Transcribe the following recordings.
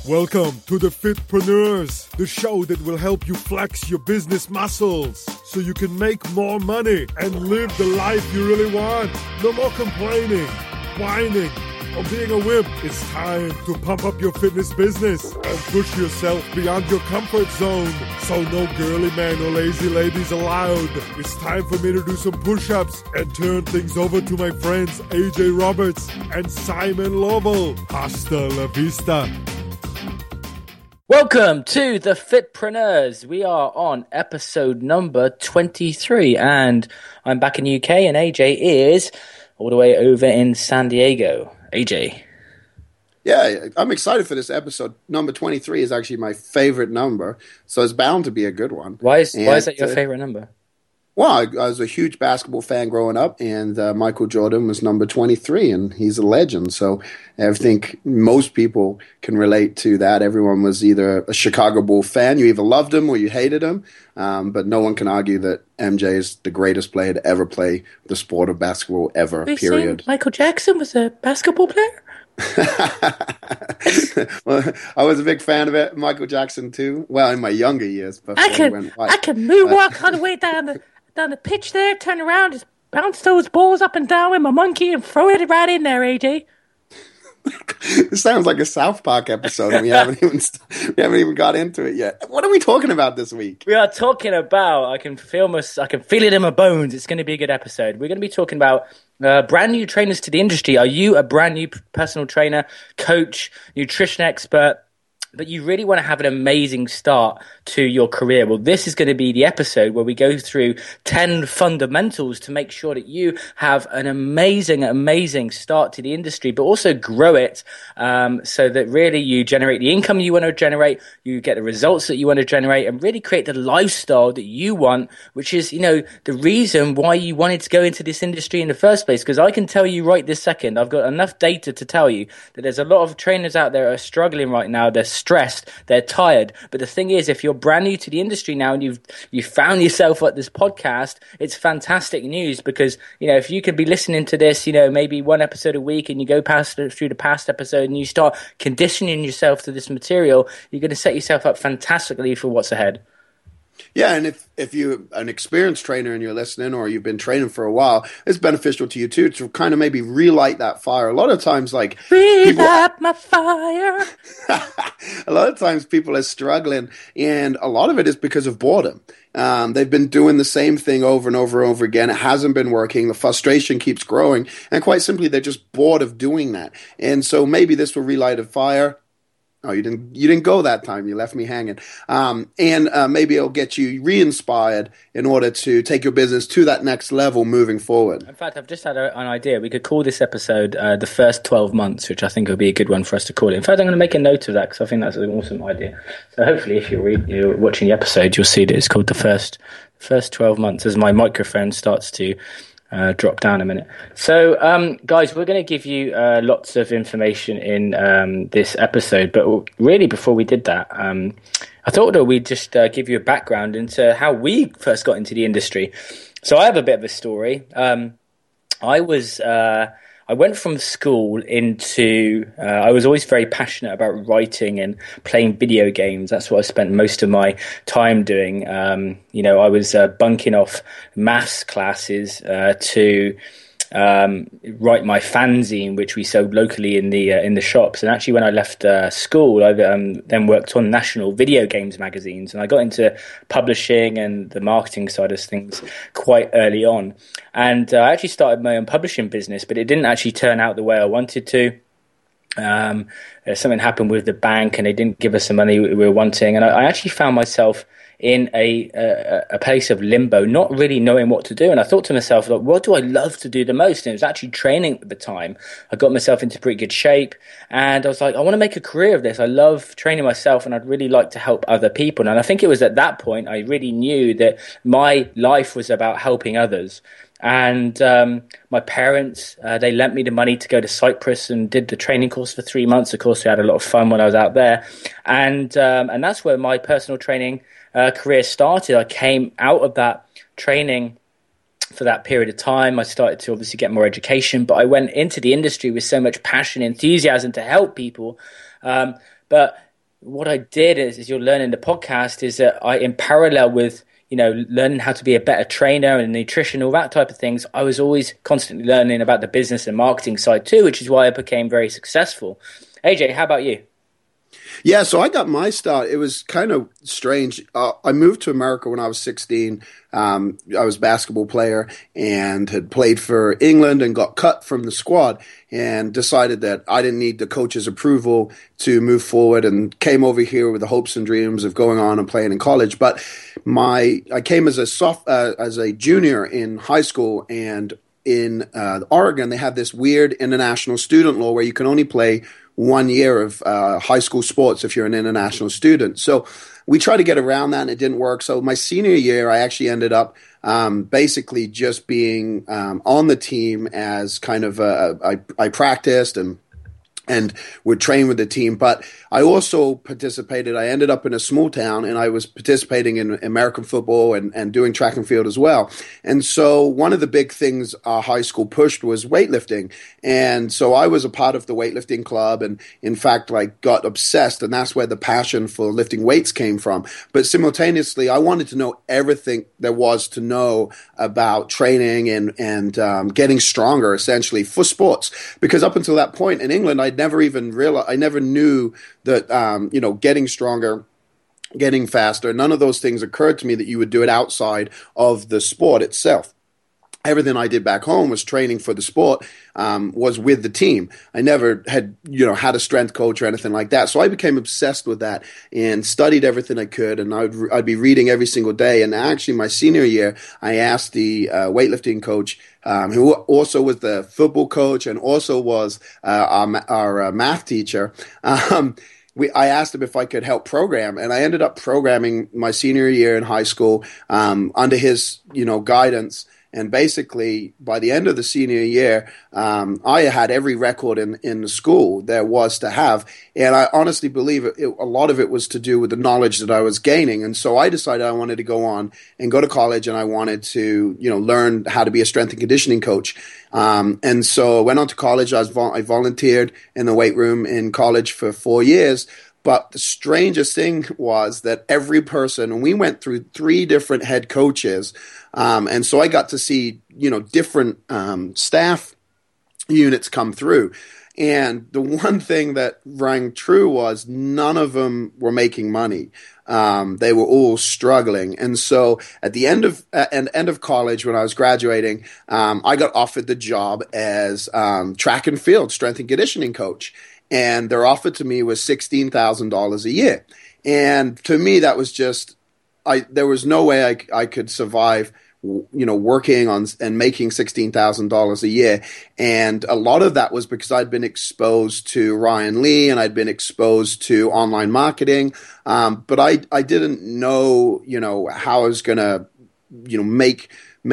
Welcome to the Fitpreneurs, the show that will help you flex your business muscles so you can make more money and live the life you really want. No more complaining, whining, or being a wimp. It's time to pump up your fitness business and push yourself beyond your comfort zone. So no girly man or lazy ladies allowed. It's time for me to do some push-ups and turn things over to my friends AJ Roberts and Simon Lovell. Hasta la vista. Welcome to the Fitpreneurs. We are on episode number 23 and I'm back in the UK and AJ is all the way over in San Diego. AJ. Yeah, I'm excited for this episode. Number 23 is actually my favorite number, so it's bound to be a good one. Why is that your favorite number? Well, I was a huge basketball fan growing up, and Michael Jordan was number 23, and he's a legend. So I think most people can relate to that. Everyone was either a Chicago Bull fan, you either loved him or you hated him, but no one can argue that MJ is the greatest player to ever play the sport of basketball ever, period. Michael Jackson was a basketball player? Well, I was a big fan of it, Michael Jackson too. Well, in my younger years, before I can moonwalk all the way down the pitch there, turn around, just bounce those balls up and down with my monkey and throw it right in there, AJ. It sounds like a South Park episode, and we haven't even got into it yet. What are we talking about this week? We are talking about. I can feel it in my bones. It's going to be a good episode. We're going to be talking about brand new trainers to the industry. Are you a brand new personal trainer, coach, nutrition expert, but you really want to have an amazing start to your career? Well, this is going to be the episode where we go through 10 fundamentals to make sure that you have an amazing start to the industry, but also grow it so that really you generate the income you want to generate, you get the results that you want to generate, and really create the lifestyle that you want, which is, the reason why you wanted to go into this industry in the first place. Because I can tell you right this second, I've got enough data to tell you that there's a lot of trainers out there who are struggling right now. They're stressed, they're tired. But the thing is, if you're brand new to the industry now and you've found yourself at this podcast, it's fantastic news, because if you could be listening to this maybe one episode a week, and you go through the past episode and you start conditioning yourself to this material, you're going to set yourself up fantastically for what's ahead. Yeah, and if you're an experienced trainer and you're listening, or you've been training for a while, it's beneficial to you too to kind of maybe relight that fire. A lot of times, my fire. A lot of times people are struggling, and a lot of it is because of boredom. They've been doing the same thing over and over and over again. It hasn't been working. The frustration keeps growing, and quite simply, they're just bored of doing that. And so maybe this will relight a fire. Oh, you didn't go that time. You left me hanging. And maybe it'll get you re-inspired in order to take your business to that next level moving forward. In fact, I've just had an idea. We could call this episode the first 12 months, which I think would be a good one for us to call it. In fact, I'm going to make a note of that because I think that's an awesome idea. So hopefully if you're watching the episode, you'll see that it's called the first 12 months as my microphone starts to drop down a minute. So, guys, we're going to give you lots of information in this episode, but really before we did that, I thought that we'd just give you a background into how we first got into the industry. So I have a bit of a story. I went from school into, I was always very passionate about writing and playing video games. That's what I spent most of my time doing. I was bunking off maths classes to write my fanzine, which we sold locally in the shops. And actually, when I left school, I then worked on national video games magazines, and I got into publishing and the marketing side of things quite early on. And I actually started my own publishing business, but it didn't actually turn out the way I wanted to. Something happened with the bank, and they didn't give us the money we were wanting. And I actually found myself in a place of limbo, not really knowing what to do. And I thought to myself, what do I love to do the most? And it was actually training at the time. I got myself into pretty good shape, and I was like, I want to make a career of this. I love training myself, and I'd really like to help other people. And I think it was at that point I really knew that my life was about helping others. And my parents, they lent me the money to go to Cyprus and did the training course for 3 months. Of course, we had a lot of fun when I was out there. And that's where my personal training career started. I came out of that training for that period of time. I started to obviously get more education, but I went into the industry with so much passion and enthusiasm to help people. But what I did is you'll learn in the podcast is that in parallel with, learning how to be a better trainer and nutrition, all that type of things, I was always constantly learning about the business and marketing side too, which is why I became very successful. AJ, how about you? Yeah, so I got my start. It was kind of strange. I moved to America when I was 16. I was a basketball player and had played for England and got cut from the squad and decided that I didn't need the coach's approval to move forward, and came over here with the hopes and dreams of going on and playing in college. But I came as a junior in high school, and in Oregon, they have this weird international student law where you can only play 1 year of high school sports if you're an international student. So we tried to get around that, and it didn't work. So my senior year, I actually ended up basically just being on the team as kind of I practiced and would train with the team. But I also participated. I ended up in a small town, and I was participating in American football and doing track and field as well. And so one of the big things our high school pushed was weightlifting. And so I was a part of the weightlifting club, and in fact, got obsessed. And that's where the passion for lifting weights came from. But simultaneously, I wanted to know everything there was to know about training and getting stronger, essentially, for sports. Because up until that point in England, I never knew that, getting stronger, getting faster, none of those things occurred to me that you would do it outside of the sport itself. Everything I did back home was training for the sport, was with the team. I never had, had a strength coach or anything like that. So I became obsessed with that and studied everything I could. And I'd be reading every single day. And actually, my senior year, I asked the weightlifting coach, who also was the football coach and also was our math teacher. I asked him if I could help program, and I ended up programming my senior year in high school under his, guidance. And basically, by the end of the senior year, I had every record in the school there was to have. And I honestly believe a lot of it was to do with the knowledge that I was gaining. And so I decided I wanted to go on and go to college, and I wanted to, learn how to be a strength and conditioning coach. And so I went on to college. I volunteered in the weight room in college for 4 years. But the strangest thing was that every person, and we went through 3 different head coaches, and so I got to see, different staff units come through. And the one thing that rang true was none of them were making money. They were all struggling. And so at the end of college, when I was graduating, I got offered the job as track and field strength and conditioning coach. And their offer to me was $16,000 a year. And to me, that was just, there was no way I could survive, working on and making $16,000 a year. And a lot of that was because I'd been exposed to Ryan Lee and I'd been exposed to online marketing. But I didn't know, how I was going to, make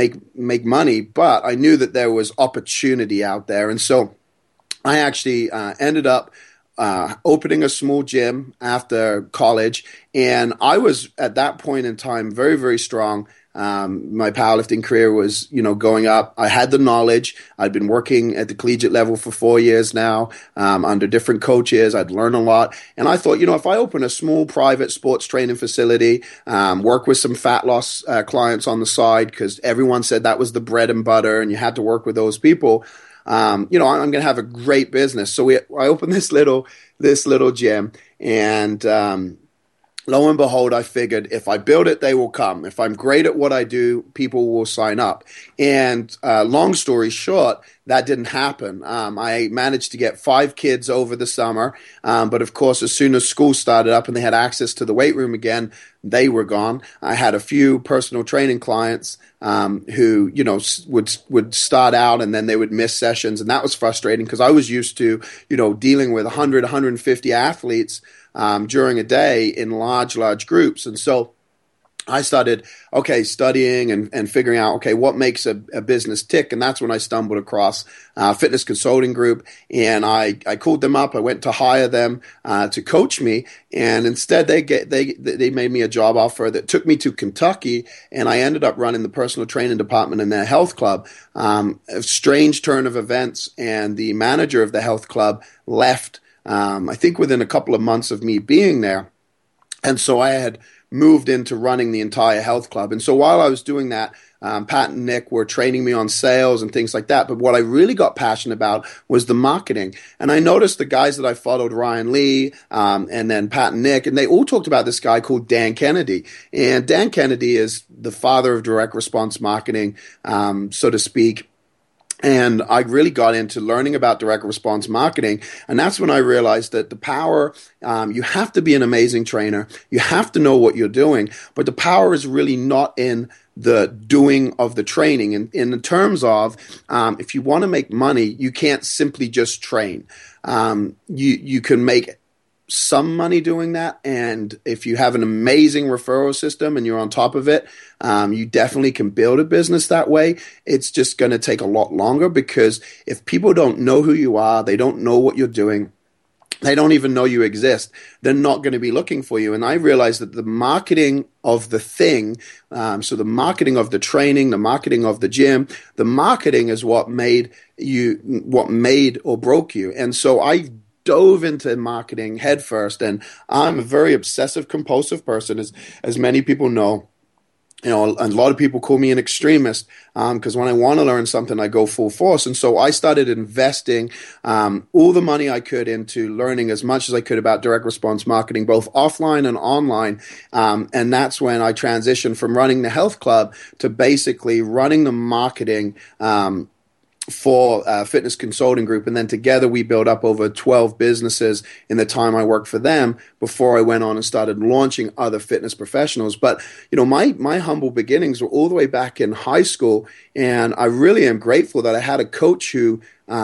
money. But I knew that there was opportunity out there. And so I actually ended up opening a small gym after college, and I was at that point in time very, very strong. My powerlifting career was, going up. I had the knowledge. I'd been working at the collegiate level for 4 years now, under different coaches. I'd learned a lot. And I thought, if I open a small private sports training facility, work with some fat loss clients on the side, because everyone said that was the bread and butter and you had to work with those people, I'm going to have a great business. So I opened this little gym, and lo and behold, I figured if I build it, they will come. If I'm great at what I do, people will sign up. And long story short, that didn't happen. I managed to get 5 kids over the summer. But of course, as soon as school started up and they had access to the weight room again, they were gone. I had a few personal training clients who, would start out and then they would miss sessions. And that was frustrating because I was used to, dealing with 100, 150 athletes during a day in large groups. And so I started, studying and figuring out, what makes a business tick. And that's when I stumbled across Fitness Consulting Group. And I called them up. I went to hire them to coach me. And instead, they made me a job offer that took me to Kentucky. And I ended up running the personal training department in their health club. A strange turn of events. And the manager of the health club left I think within a couple of months of me being there. And so I had moved into running the entire health club. And so while I was doing that, Pat and Nick were training me on sales and things like that. But what I really got passionate about was the marketing. And I noticed the guys that I followed, Ryan Lee, and then Pat and Nick, and they all talked about this guy called Dan Kennedy. And Dan Kennedy is the father of direct response marketing, so to speak. And I really got into learning about direct response marketing. And that's when I realized that the power, you have to be an amazing trainer. You have to know what you're doing. But the power is really not in the doing of the training. And in terms of, if you want to make money, you can't simply just train. You can make some money doing that, and if you have an amazing referral system and you're on top of it, you definitely can build a business that way. It's just going to take a lot longer, because if people don't know who you are, they don't know what you're doing, they don't even know you exist, they're not going to be looking for you. And I realized that the marketing of the thing, so the marketing of the training, the marketing of the gym, the marketing is what made or broke you. And so I dove into marketing headfirst, and I'm a very obsessive compulsive person, as many people know. You know, a lot of people call me an extremist, because when I want to learn something, I go full force. And so I started investing all the money I could into learning as much as I could about direct response marketing, both offline and online. And that's when I transitioned from running the health club to basically running the marketing for Fitness Consulting Group. And then together we built up over 12 businesses in the time I worked for them before I went on and started launching other fitness professionals. But, you know, my humble beginnings were all the way back in high school. And I really am grateful that I had a coach who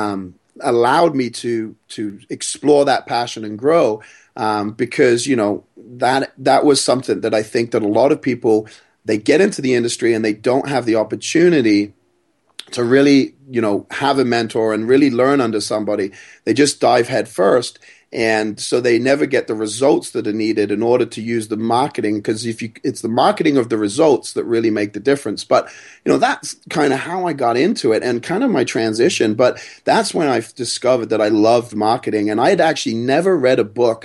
allowed me to explore that passion and grow, because, you know, that was something that I think that a lot of people, they get into the industry and they don't have the opportunity to really, you know, have a mentor and really learn under somebody. They just dive head first. And so they never get the results that are needed in order to use the marketing, because it's the marketing of the results that really make the difference. But, you know, that's kind of how I got into it and kind of my transition. But that's when I discovered that I loved marketing. And I had actually never read a book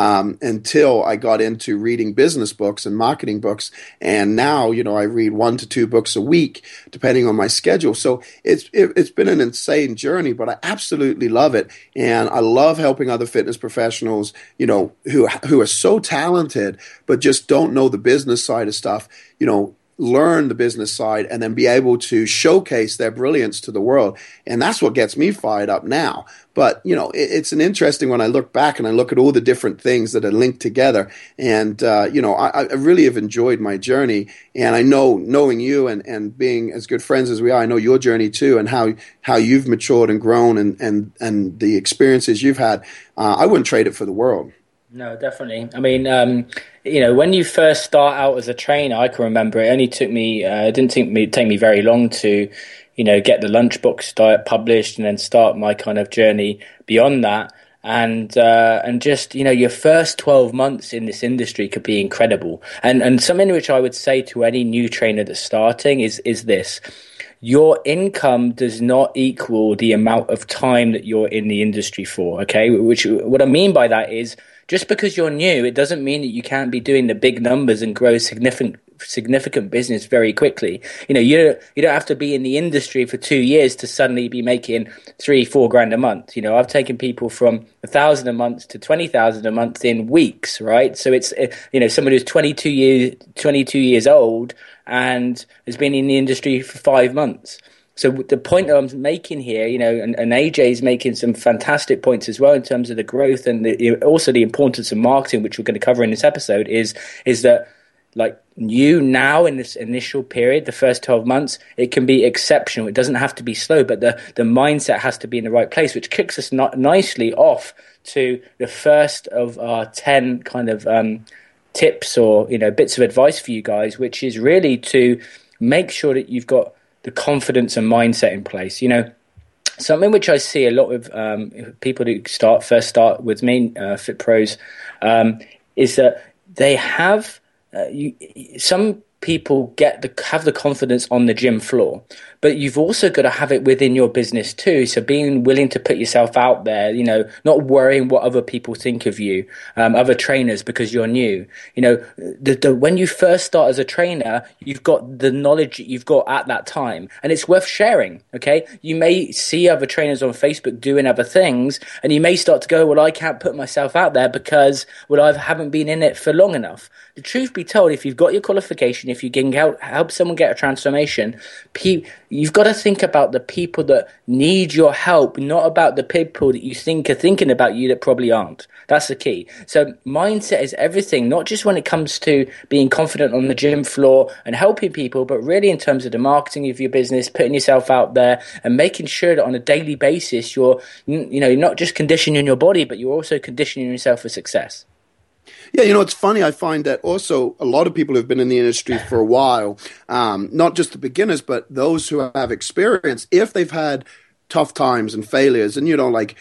until I got into reading business books and marketing books. And now, you know, I read 1 to 2 books a week, depending on my schedule. So it's been an insane journey, but I absolutely love it. And I love helping other fitness professionals, you know, who are so talented, but just don't know the business side of stuff, you know, learn the business side and then be able to showcase their brilliance to the world. And that's what gets me fired up now. But, you know, it's an interesting when I look back and I look at all the different things that are linked together. And, you know, I really have enjoyed my journey. And I know, knowing you and being as good friends as we are, I know your journey too, and how you've matured and grown and the experiences you've had. I wouldn't trade it for the world. No, definitely. I mean, you know, when you first start out as a trainer, I can remember it only took me, didn't take me very long to, you know, get the Lunchbox diet published and then start my kind of journey beyond that. And just, you know, your first 12 months in this industry could be incredible. And something which I would say to any new trainer that's starting is this. Your income does not equal the amount of time that you're in the industry for, okay? What I mean by that is, just because you're new, it doesn't mean that you can't be doing the big numbers and grow significant business very quickly. You know, you don't have to be in the industry for 2 years to suddenly be making $3-4 grand a month. You know, I've taken people from $1,000 a month to $20,000 a month in weeks, right? So it's, you know, someone who's 22 years old and has been in the industry for 5 months. So the point that I'm making here, you know, and AJ is making some fantastic points as well in terms of the growth and also the importance of marketing, which we're going to cover in this episode, is that, like, you now in this initial period, the first 12 months, it can be exceptional. It doesn't have to be slow, but the mindset has to be in the right place, which kicks us nicely off to the first of our 10 kind of tips or, you know, bits of advice for you guys, which is really to make sure that you've got the confidence and mindset in place. You know, something which I see a lot of people who first start with me, Fit Pros, is that they have some people have the confidence on the gym floor, but you've also got to have it within your business too. So being willing to put yourself out there, not worrying what other people think of you, other trainers, because you're new. When you first start as a trainer, you've got the knowledge that you've got at that time, and it's worth sharing. Okay, you may see other trainers on Facebook doing other things, and you may start to go, well, I can't put myself out there because, well, I haven't been in it for long enough. The truth be told, if you've got your qualification, if you can help someone get a transformation, you've got to think about the people that need your help, not about the people that you think are thinking about you that probably aren't. That's the key. So mindset is everything, not just when it comes to being confident on the gym floor and helping people, but really in terms of the marketing of your business, putting yourself out there and making sure that on a daily basis you're not just conditioning your body, but you're also conditioning yourself for success. Yeah, it's funny. I find that also a lot of people who've been in the industry for a while, not just the beginners, but those who have experience, if they've had tough times and failures, and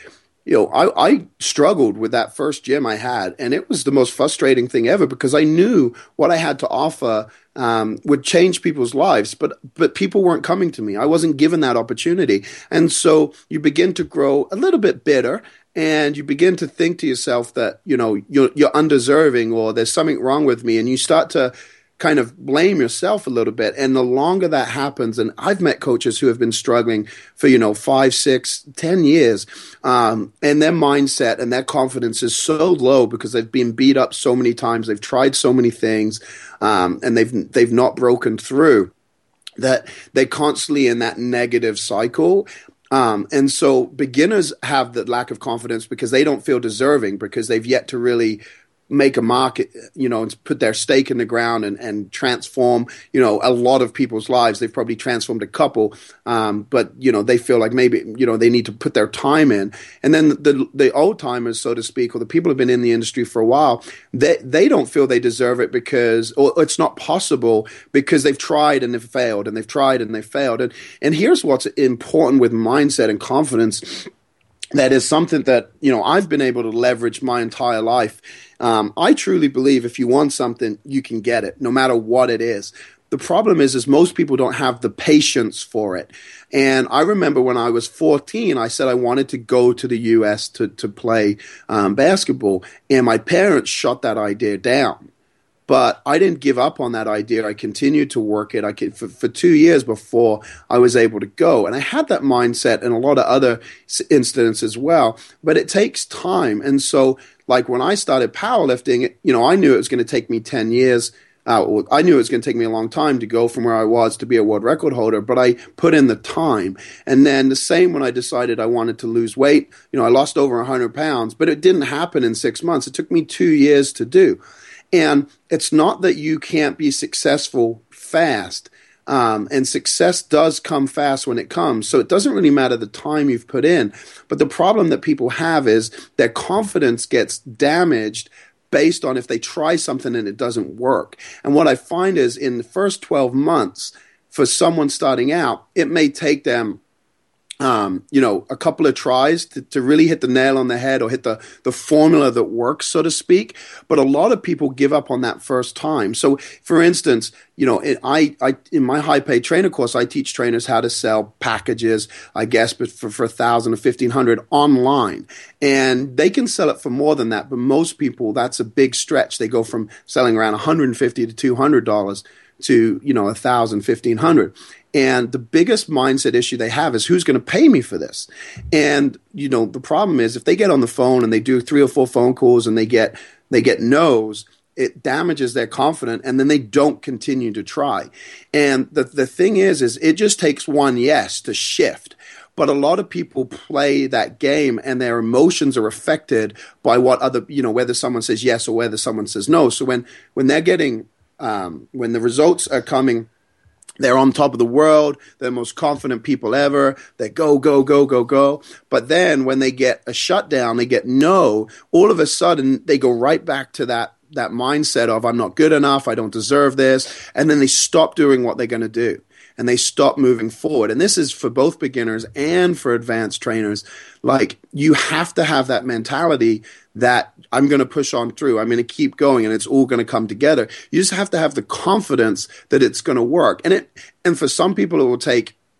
I struggled with that first gym I had, and it was the most frustrating thing ever because I knew what I had to offer would change people's lives, but people weren't coming to me. I wasn't given that opportunity. And so you begin to grow a little bit bitter, and you begin to think to yourself that, you're undeserving or there's something wrong with me, and you start to kind of blame yourself a little bit. And the longer that happens, and I've met coaches who have been struggling for, 5, 6, 10 years, and their mindset and their confidence is so low because they've been beat up so many times, they've tried so many things, and they've not broken through, that they're constantly in that negative cycle. And so beginners have that lack of confidence because they don't feel deserving, because they've yet to really make a market, and put their stake in the ground and transform, a lot of people's lives. They've probably transformed a couple, but, they feel like maybe, they need to put their time in. And then the old timers, so to speak, or the people who've been in the industry for a while, they don't feel they deserve it or it's not possible because they've tried and they've failed, and they've tried and they've failed. And here's what's important with mindset and confidence. That is something that, I've been able to leverage my entire life. I truly believe if you want something, you can get it, no matter what it is. The problem is most people don't have the patience for it. And I remember when I was 14, I said I wanted to go to the U.S. to play basketball, and my parents shut that idea down. But I didn't give up on that idea. I continued to work it. For 2 years before I was able to go. And I had that mindset in a lot of other incidents as well. But it takes time. And so, like when I started powerlifting, I knew it was going to take me 10 years. I knew it was going to take me a long time to go from where I was to be a world record holder, but I put in the time. And then the same when I decided I wanted to lose weight. I lost over 100 pounds, but it didn't happen in 6 months. It took me 2 years to do. And it's not that you can't be successful fast, and success does come fast when it comes. So it doesn't really matter the time you've put in. But the problem that people have is their confidence gets damaged based on if they try something and it doesn't work. And what I find is in the first 12 months, for someone starting out, it may take them a couple of tries to really hit the nail on the head or hit the formula that works, so to speak. But a lot of people give up on that first time. So, for instance, I in my high paid trainer course, I teach trainers how to sell packages, I guess, but for $1,000 or $1,500 online, and they can sell it for more than that. But most people, that's a big stretch. They go from selling around $150 to $200 to $1,000, $1,500. And the biggest mindset issue they have is who's going to pay me for this? And, the problem is if they get on the phone and they do 3 or 4 phone calls and they get no's, it damages their confidence, and then they don't continue to try. And the thing is it just takes one yes to shift. But a lot of people play that game and their emotions are affected by what whether someone says yes or whether someone says no. So when they're getting, when the results are coming, they're on top of the world. They're the most confident people ever. They go, go, go, go, go. But then when they get a shutdown, they get no, all of a sudden they go right back to that mindset of I'm not good enough, I don't deserve this. And then they stop doing what they're going to do. And they stop moving forward. And this is for both beginners and for advanced trainers. Like, you have to have that mentality that I'm going to push on through. I'm going to keep going, and it's all going to come together. You just have to have the confidence that it's going to work. And for some people, it will take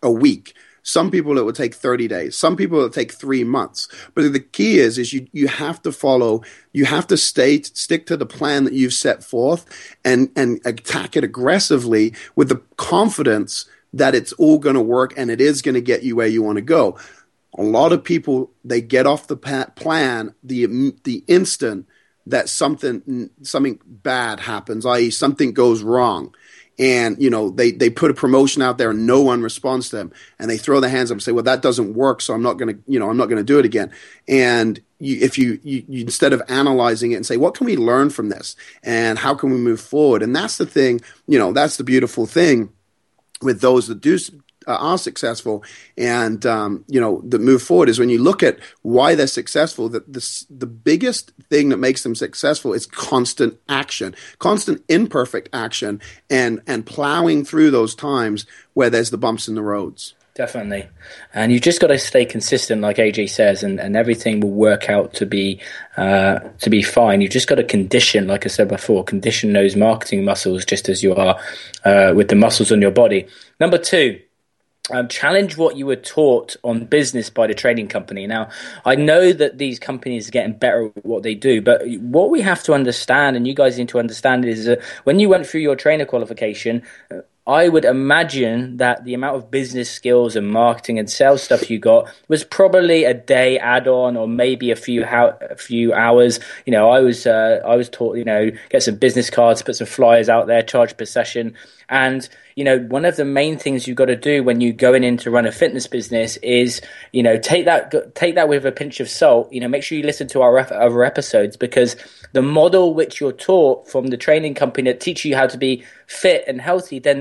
a week. Some people it will take 30 days. Some people it will take 3 months. But the key is you have to follow, you have to stick to the plan that you've set forth and attack it aggressively with the confidence that it's all going to work and it is going to get you where you want to go. A lot of people, they get off the plan the instant that something bad happens, i.e. something goes wrong. And, they put a promotion out there and no one responds to them. And they throw their hands up and say, well, that doesn't work, so I'm not going to do it again. And if you instead of analyzing it and say, what can we learn from this? And how can we move forward? And that's the thing, that's the beautiful thing with those that are successful and that move forward is when you look at why they're successful, that the biggest thing that makes them successful is constant action, constant imperfect action, and plowing through those times where there's the bumps in the roads. Definitely. And you've just got to stay consistent, like AJ says, and everything will work out to be fine. You've just got to condition, like I said before, condition those marketing muscles just as you are with the muscles on your body. Number 2, challenge what you were taught on business by the training company. Now, I know that these companies are getting better at what they do, but what we have to understand, and you guys need to understand, is that when you went through your trainer qualification, I would imagine that the amount of business skills and marketing and sales stuff you got was probably a day add-on, or maybe a few hours. I was taught, get some business cards, put some flyers out there, charge per session. And, one of the main things you've got to do when you're going in to run a fitness business is, take that with a pinch of salt. Make sure you listen to our other episodes, because the model which you're taught from the training company that teach you how to be fit and healthy, they're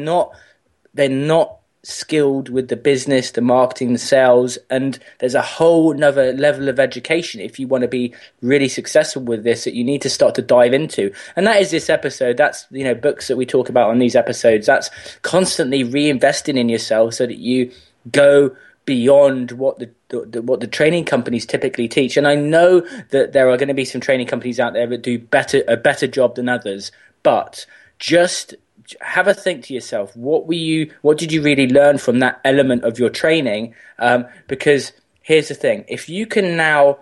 not skilled with the business, the marketing, the sales, and there's a whole nother level of education if you want to be really successful with this that you need to start to dive into. And that is this episode. That's books that we talk about on these episodes. That's constantly reinvesting in yourself so that you go beyond what the training companies typically teach. And I know that there are going to be some training companies out there that do a better job than others, but just have a think to yourself, what did you really learn from that element of your training? Because here's the thing, if you can now,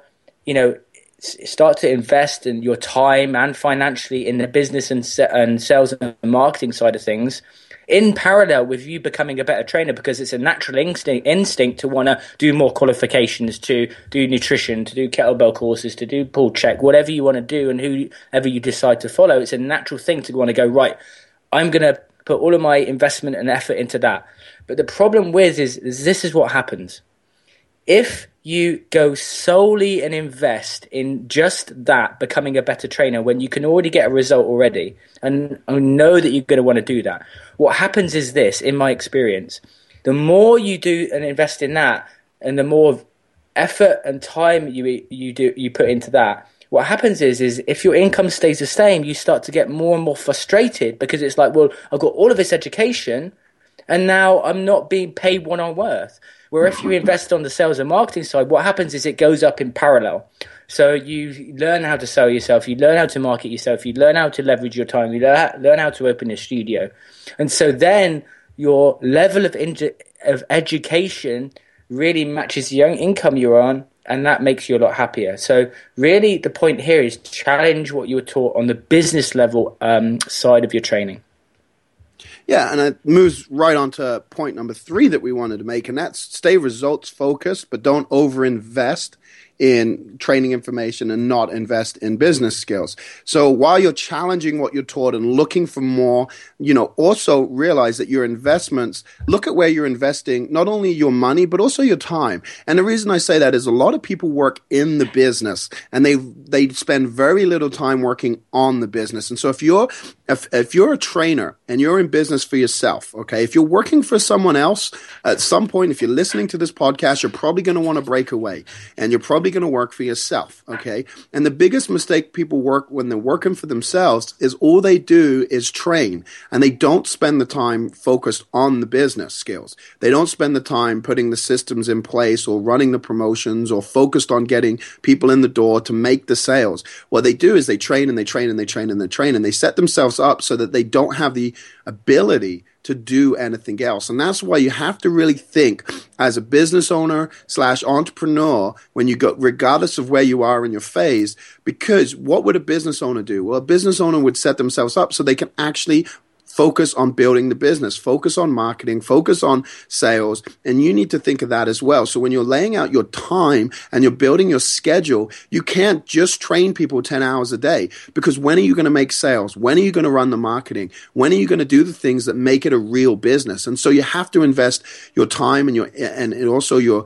start to invest in your time and financially in the business and sales and marketing side of things, in parallel with you becoming a better trainer, because it's a natural instinct to want to do more qualifications, to do nutrition, to do kettlebell courses, to do pull check, whatever you want to do and whoever you decide to follow. It's a natural thing to want to go, right, I'm going to put all of my investment and effort into that. But the problem with is this is what happens. If you go solely and invest in just that, becoming a better trainer, when you can already get a result already, and I know that you're going to want to do that, what happens is this, in my experience, the more you do and invest in that, and the more effort and time you put into that, what happens is if your income stays the same, you start to get more and more frustrated, because it's like, well, I've got all of this education and now I'm not being paid what I'm worth. Where if you invest on the sales and marketing side, what happens is it goes up in parallel. So you learn how to sell yourself, you learn how to market yourself, you learn how to leverage your time, you learn how to open a studio. And so then your level of education really matches the income you're on, and that makes you a lot happier. So really the point here is challenge what you were taught on the business level side of your training. Yeah, and it moves right on to point number 3 that we wanted to make, and that's stay results focused, but don't overinvest in training information and not invest in business skills. So while you're challenging what you're taught and looking for more, also realize that your investments, look at where you're investing not only your money, but also your time. And the reason I say that is a lot of people work in the business and they spend very little time working on the business. And so if you're a trainer and you're in business for yourself, okay, if you're working for someone else, at some point, if you're listening to this podcast, you're probably going to want to break away, and you're probably going to work for yourself, okay? And the biggest mistake people work when they're working for themselves is all they do is train, and they don't spend the time focused on the business skills. They don't spend the time putting the systems in place or running the promotions or focused on getting people in the door to make the sales. What they do is they train and they train and they train and they train, and they set themselves up so that they don't have the ability to do anything else. And that's why you have to really think as a business owner / entrepreneur when you go, regardless of where you are in your phase, because what would a business owner do? Well, a business owner would set themselves up so they can actually focus on building the business, focus on marketing, focus on sales. And you need to think of that as well. So when you're laying out your time and you're building your schedule, you can't just train people 10 hours a day, because when are you going to make sales? When are you going to run the marketing? When are you going to do the things that make it a real business? And so you have to invest your time and also your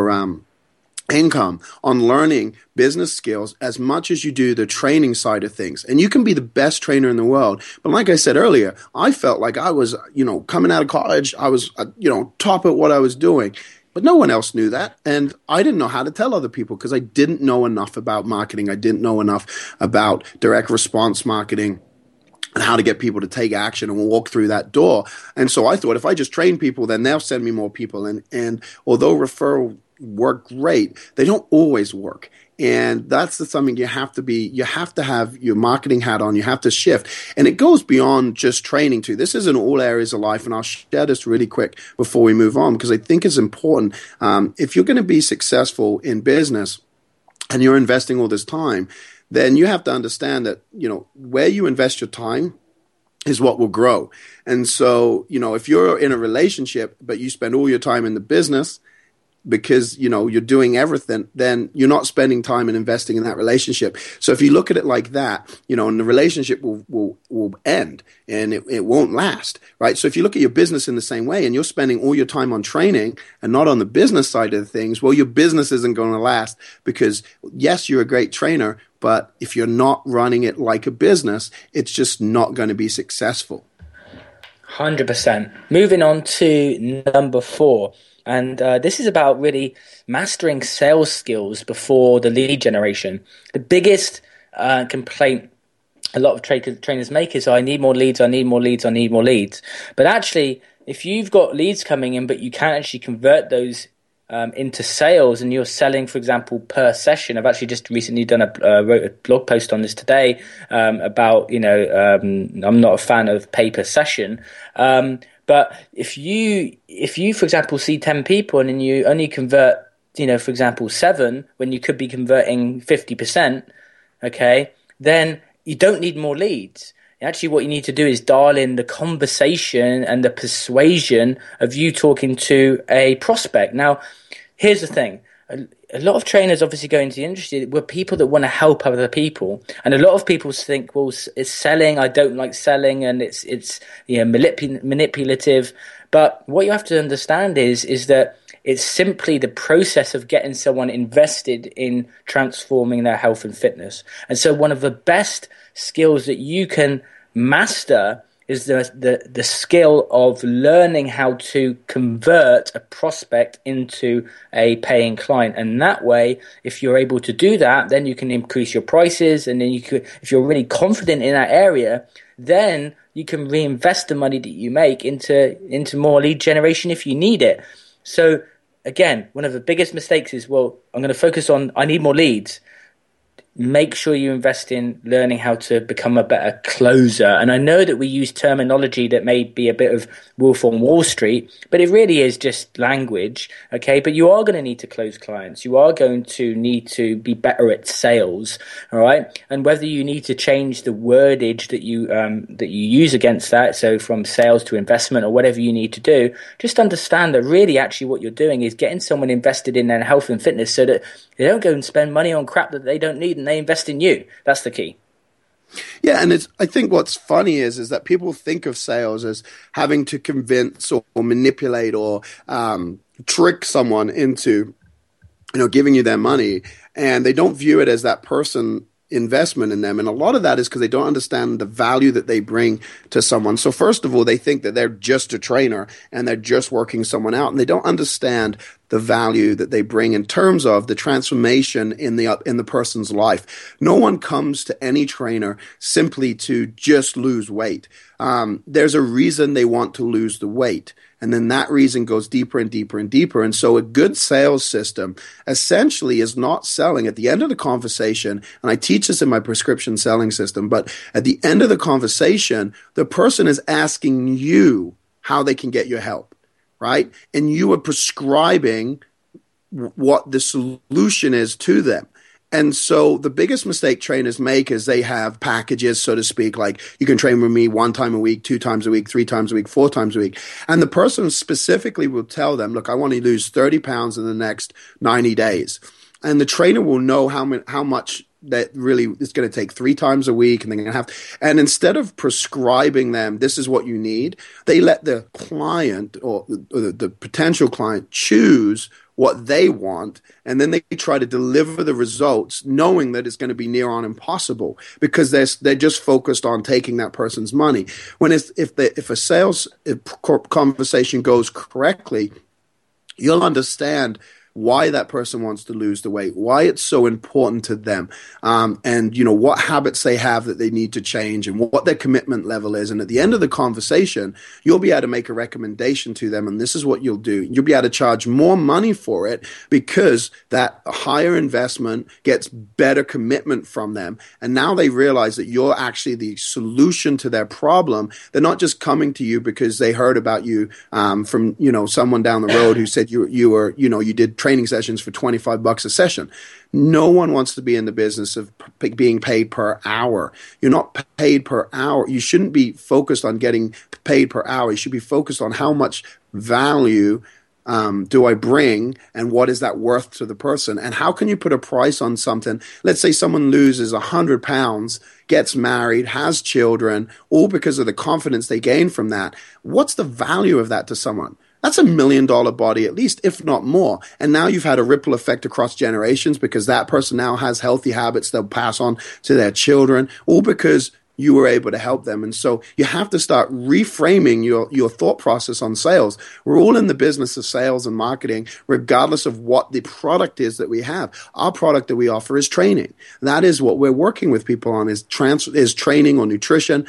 income on learning business skills as much as you do the training side of things. And you can be the best trainer in the world. But like I said earlier, I felt like I was, coming out of college, I was, top at what I was doing. But no one else knew that. And I didn't know how to tell other people because I didn't know enough about marketing. I didn't know enough about direct response marketing and how to get people to take action and walk through that door. And so I thought if I just train people, then they'll send me more people. And although referral work great, they don't always work. And that's something you have to have your marketing hat on, you have to shift. And it goes beyond just training too. This is in all areas of life. And I'll share this really quick before we move on, because I think it's important. If you're going to be successful in business and you're investing all this time, then you have to understand that, where you invest your time is what will grow. And so, if you're in a relationship, but you spend all your time in the business, because you're doing everything, then you're not spending time and investing in that relationship. So if you look at it like that, and the relationship will end and it won't last, right? So if you look at your business in the same way and you're spending all your time on training and not on the business side of things, well, your business isn't going to last, because yes, you're a great trainer, but if you're not running it like a business, it's just not going to be successful. 100%. Moving on to number 4. And this is about really mastering sales skills before the lead generation. The biggest complaint a lot of trainers make is, I need more leads, I need more leads, I need more leads. But actually, if you've got leads coming in, but you can't actually convert those into sales, and you're selling, for example, per session. I've actually just recently wrote a blog post on this today about, I'm not a fan of pay per session. But if you, for example, see 10 people and then you only convert, for example, 7 when you could be converting 50%, okay, then you don't need more leads. Actually, what you need to do is dial in the conversation and the persuasion of you talking to a prospect. Now, here's the thing. A lot of trainers obviously go into the industry were people that want to help other people. And a lot of people think, well, it's selling. I don't like selling, and it's manipulative. But what you have to understand is that it's simply the process of getting someone invested in transforming their health and fitness. And so one of the best skills that you can master is the skill of learning how to convert a prospect into a paying client. And that way, if you're able to do that, then you can increase your prices. And then if you're really confident in that area, then you can reinvest the money that you make into more lead generation if you need it. So again, one of the biggest mistakes is, well, I'm going to focus on, I need more leads. Make sure you invest in learning how to become a better closer. And I know that we use terminology that may be a bit of Wolf on Wall Street, but it really is just language, okay? But you are going to need to close clients. You are going to need to be better at sales, all right? And whether you need to change the wordage that you use against that, so from sales to investment or whatever you need to do, just understand that really actually what you're doing is getting someone invested in their health and fitness so that they don't go and spend money on crap that they don't need, and they invest in you. That's the key. Yeah, and I think what's funny is that people think of sales as having to convince or manipulate or trick someone into, giving you their money, and they don't view it as that person investment in them. And a lot of that is because they don't understand the value that they bring to someone. So first of all, they think that they're just a trainer and they're just working someone out, and they don't understand the value that they bring in terms of the transformation in the person's life. No one comes to any trainer simply to just lose weight. There's a reason they want to lose the weight. And then that reason goes deeper and deeper and deeper. And so a good sales system essentially is not selling. At the end of the conversation, and I teach this in my prescription selling system, but at the end of the conversation, the person is asking you how they can get your help, right? And you are prescribing what the solution is to them. And so the biggest mistake trainers make is they have packages, so to speak, like you can train with me 1 time a week, 2 times a week, 3 times a week, 4 times a week. And the person specifically will tell them, look, I want to lose 30 pounds in the next 90 days. And the trainer will know how much that really is going to take 3 times a week, and they're going to have. And instead of prescribing them, this is what you need, they let the client or the potential client choose what they want, and then they try to deliver the results knowing that it's going to be near on impossible because they're just focused on taking that person's money. When if a sales conversation goes correctly, you'll understand why that person wants to lose the weight, why it's so important to them, and what habits they have that they need to change and what their commitment level is. And at the end of the conversation, you'll be able to make a recommendation to them, and this is what you'll do. You'll be able to charge more money for it because that higher investment gets better commitment from them. And now they realize that you're actually the solution to their problem. They're not just coming to you because they heard about you from someone down the road who said you did training sessions for $25 a session. No one wants to be in the business of being paid per hour. You're not paid per hour. You shouldn't be focused on getting paid per hour. You should be focused on how much value do I bring, and what is that worth to the person? And how can you put a price on something? Let's say someone loses 100 pounds, gets married, has children, all because of the confidence they gain from that. What's the value of that to someone? That's $1 million body at least, if not more. And now you've had a ripple effect across generations because that person now has healthy habits they'll pass on to their children, all because you were able to help them. And so you have to start reframing your thought process on sales. We're all in the business of sales and marketing, regardless of what the product is that we have. Our product that we offer is training. That is what we're working with people on, is training or nutrition.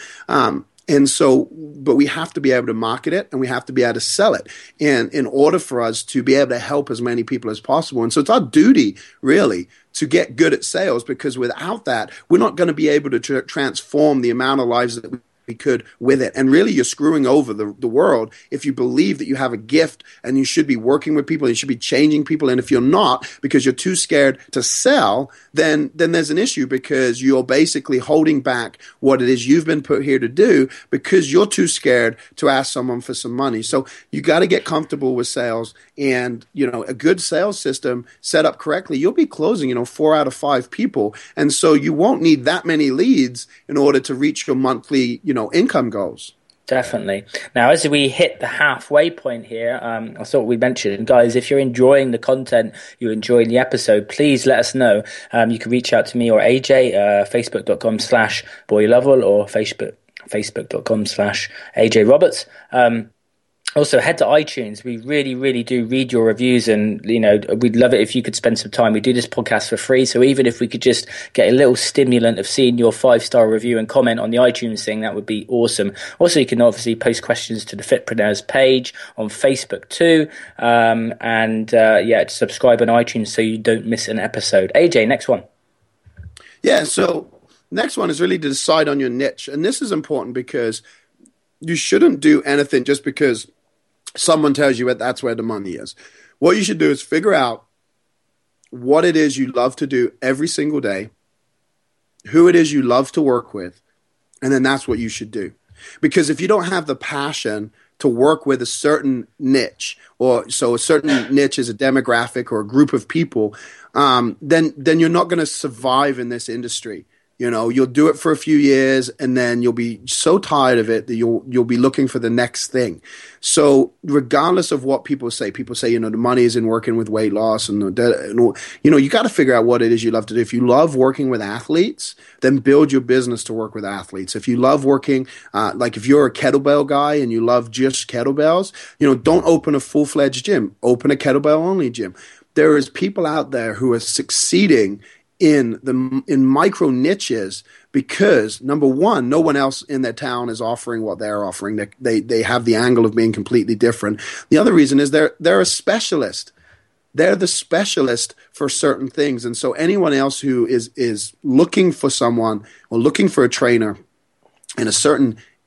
But we have to be able to market it, and we have to be able to sell it in order for us to be able to help as many people as possible. And so it's our duty, really, to get good at sales, because without that, we're not going to be able to transform the amount of lives that we could with it. And really, you're screwing over the world if you believe that you have a gift and you should be working with people, you should be changing people. And if you're not, because you're too scared to sell, then there's an issue, because you're basically holding back what it is you've been put here to do because you're too scared to ask someone for some money. So you got to get comfortable with sales, and a good sales system set up correctly, you'll be closing 4 out of 5 people. And so you won't need that many leads in order to reach your monthly income goals. Definitely. Now, as we hit the halfway point here, I thought we'd mention, guys, if you're enjoying the content, you're enjoying the episode, please let us know. You can reach out to me or AJ, facebook.com/boylevel or facebook.com/AJ Roberts. Also, head to iTunes. We really, really do read your reviews, and we'd love it if you could spend some time. We do this podcast for free, so even if we could just get a little stimulant of seeing your 5-star review and comment on the iTunes thing, that would be awesome. Also, you can obviously post questions to the Fitpreneurs page on Facebook too, subscribe on iTunes so you don't miss an episode. AJ, next one. Yeah, so next one is really to decide on your niche, and this is important because you shouldn't do anything just because someone tells you that that's where the money is. What you should do is figure out what it is you love to do every single day, who it is you love to work with, and then that's what you should do. Because if you don't have the passion to work with a certain niche, a certain niche is a demographic or a group of people, then you're not going to survive in this industry. You'll do it for a few years, and then you'll be so tired of it that you'll be looking for the next thing. So regardless of what people say the money is in working with weight loss, and you got to figure out what it is you love to do. If you love working with athletes, then build your business to work with athletes. If you love working, like if you're a kettlebell guy and you love just kettlebells, don't open a full-fledged gym. Open a kettlebell-only gym. There is people out there who are succeeding in micro niches because, number one, no one else in their town is offering what they're offering. They have the angle of being completely different. The other reason is they're a specialist. They're the specialist for certain things. And so anyone else who is looking for someone or looking for a trainer in a certain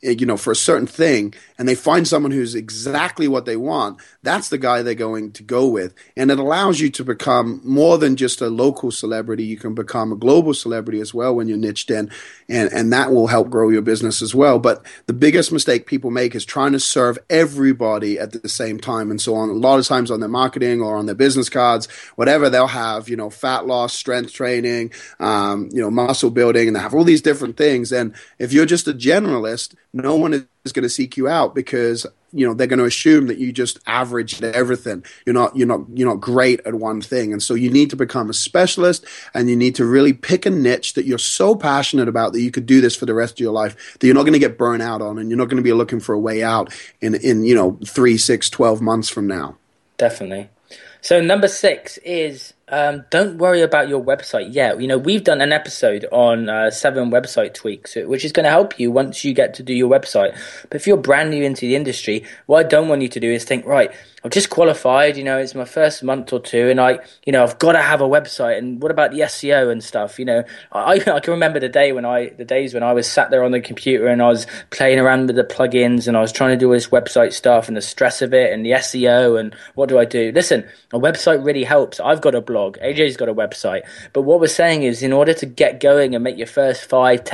for a certain thing, and they find someone who's exactly what they want, that's the guy they're going to go with. And it allows you to become more than just a local celebrity. You can become a global celebrity as well when you're niched in, and that will help grow your business as well. But the biggest mistake people make is trying to serve everybody at the same time. And so on, a lot of times on their marketing or on their business cards, whatever, they'll have, fat loss, strength training, muscle building, and they have all these different things. And if you're just a generalist, no one is going to seek you out because they're going to assume that you just average everything. You're not great at one thing. And so you need to become a specialist, and you need to really pick a niche that you're so passionate about that you could do this for the rest of your life, that you're not going to get burnt out on, and you're not going to be looking for a way out in 3, 6, 12 months from now. Definitely. So number 6 is don't worry about your website yet. We've done an episode on 7 website tweaks, which is going to help you once you get to do your website. But if you're brand new into the industry, what I don't want you to do is think, right, I've just qualified, it's my first month or two, and I've got to have a website. And what about the SEO and stuff? I can remember the days when I was sat there on the computer and I was playing around with the plugins and I was trying to do all this website stuff and the stress of it and the SEO and what do I do? Listen, a website really helps. I've got a blog. AJ's got a website. But what we're saying is, in order to get going and make your first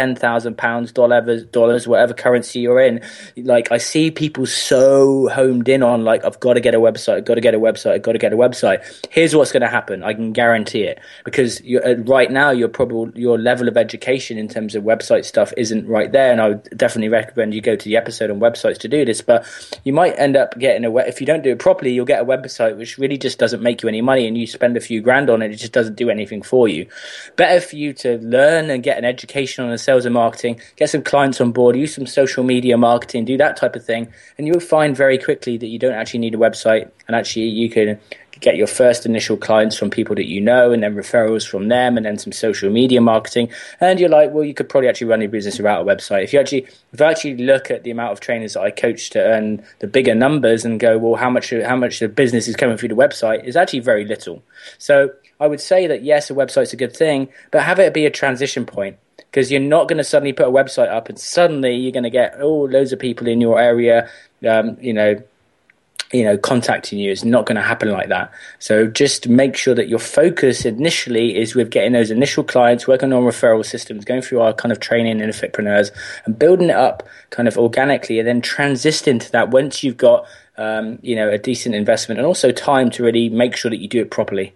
$5,000, $10,000, whatever currency you're in, I see people so homed in on I've got to get a website, I've got to get a website, I've got to get a website. Here's what's going to happen. I can guarantee it, because right now your level of education in terms of website stuff isn't right there. And I would definitely recommend you go to the episode on websites to do this. But you might end up getting if you don't do it properly, you'll get a website which really just doesn't make you any money, and you spend a few grand on it, it just doesn't do anything for you. Better for you to learn and get an education on the sales and marketing, get some clients on board, use some social media marketing, do that type of thing, and you'll find very quickly that you don't actually need a website, and actually you can get your first initial clients from people that you know, and then referrals from them, and then some social media marketing, and you're like, well, you could probably actually run your business without a website. If you actually look at the amount of trainers that I coach to earn the bigger numbers and go, well, how much the business is coming through the website, is actually very little. So I would say that yes, a website's a good thing, but have it be a transition point, because you're not going to suddenly put a website up and suddenly you're going to get loads of people in your area, contacting you. It's not going to happen like that. So just make sure that your focus initially is with getting those initial clients, working on referral systems, going through our kind of training in Fitpreneurs and building it up kind of organically, and then transition to that once you've got, a decent investment and also time to really make sure that you do it properly.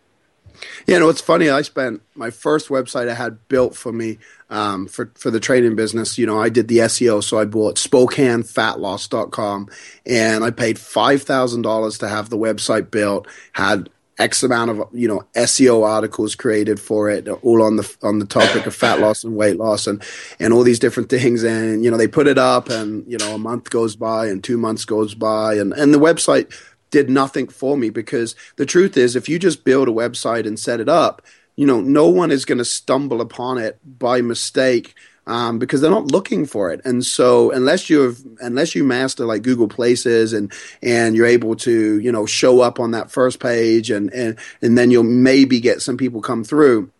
Yeah, it's funny. I spent my first website I had built for me for the training business. I did the SEO, so I bought SpokaneFatLoss.com, and I paid $5,000 to have the website built. Had X amount of SEO articles created for it, all on the topic of fat loss and weight loss and all these different things. And they put it up, and a month goes by and 2 months goes by, and the website did nothing for me, because the truth is, if you just build a website and set it up, no one is going to stumble upon it by mistake, because they're not looking for it. And so unless you master like Google Places and you're able to show up on that first page, and then you'll maybe get some people come through.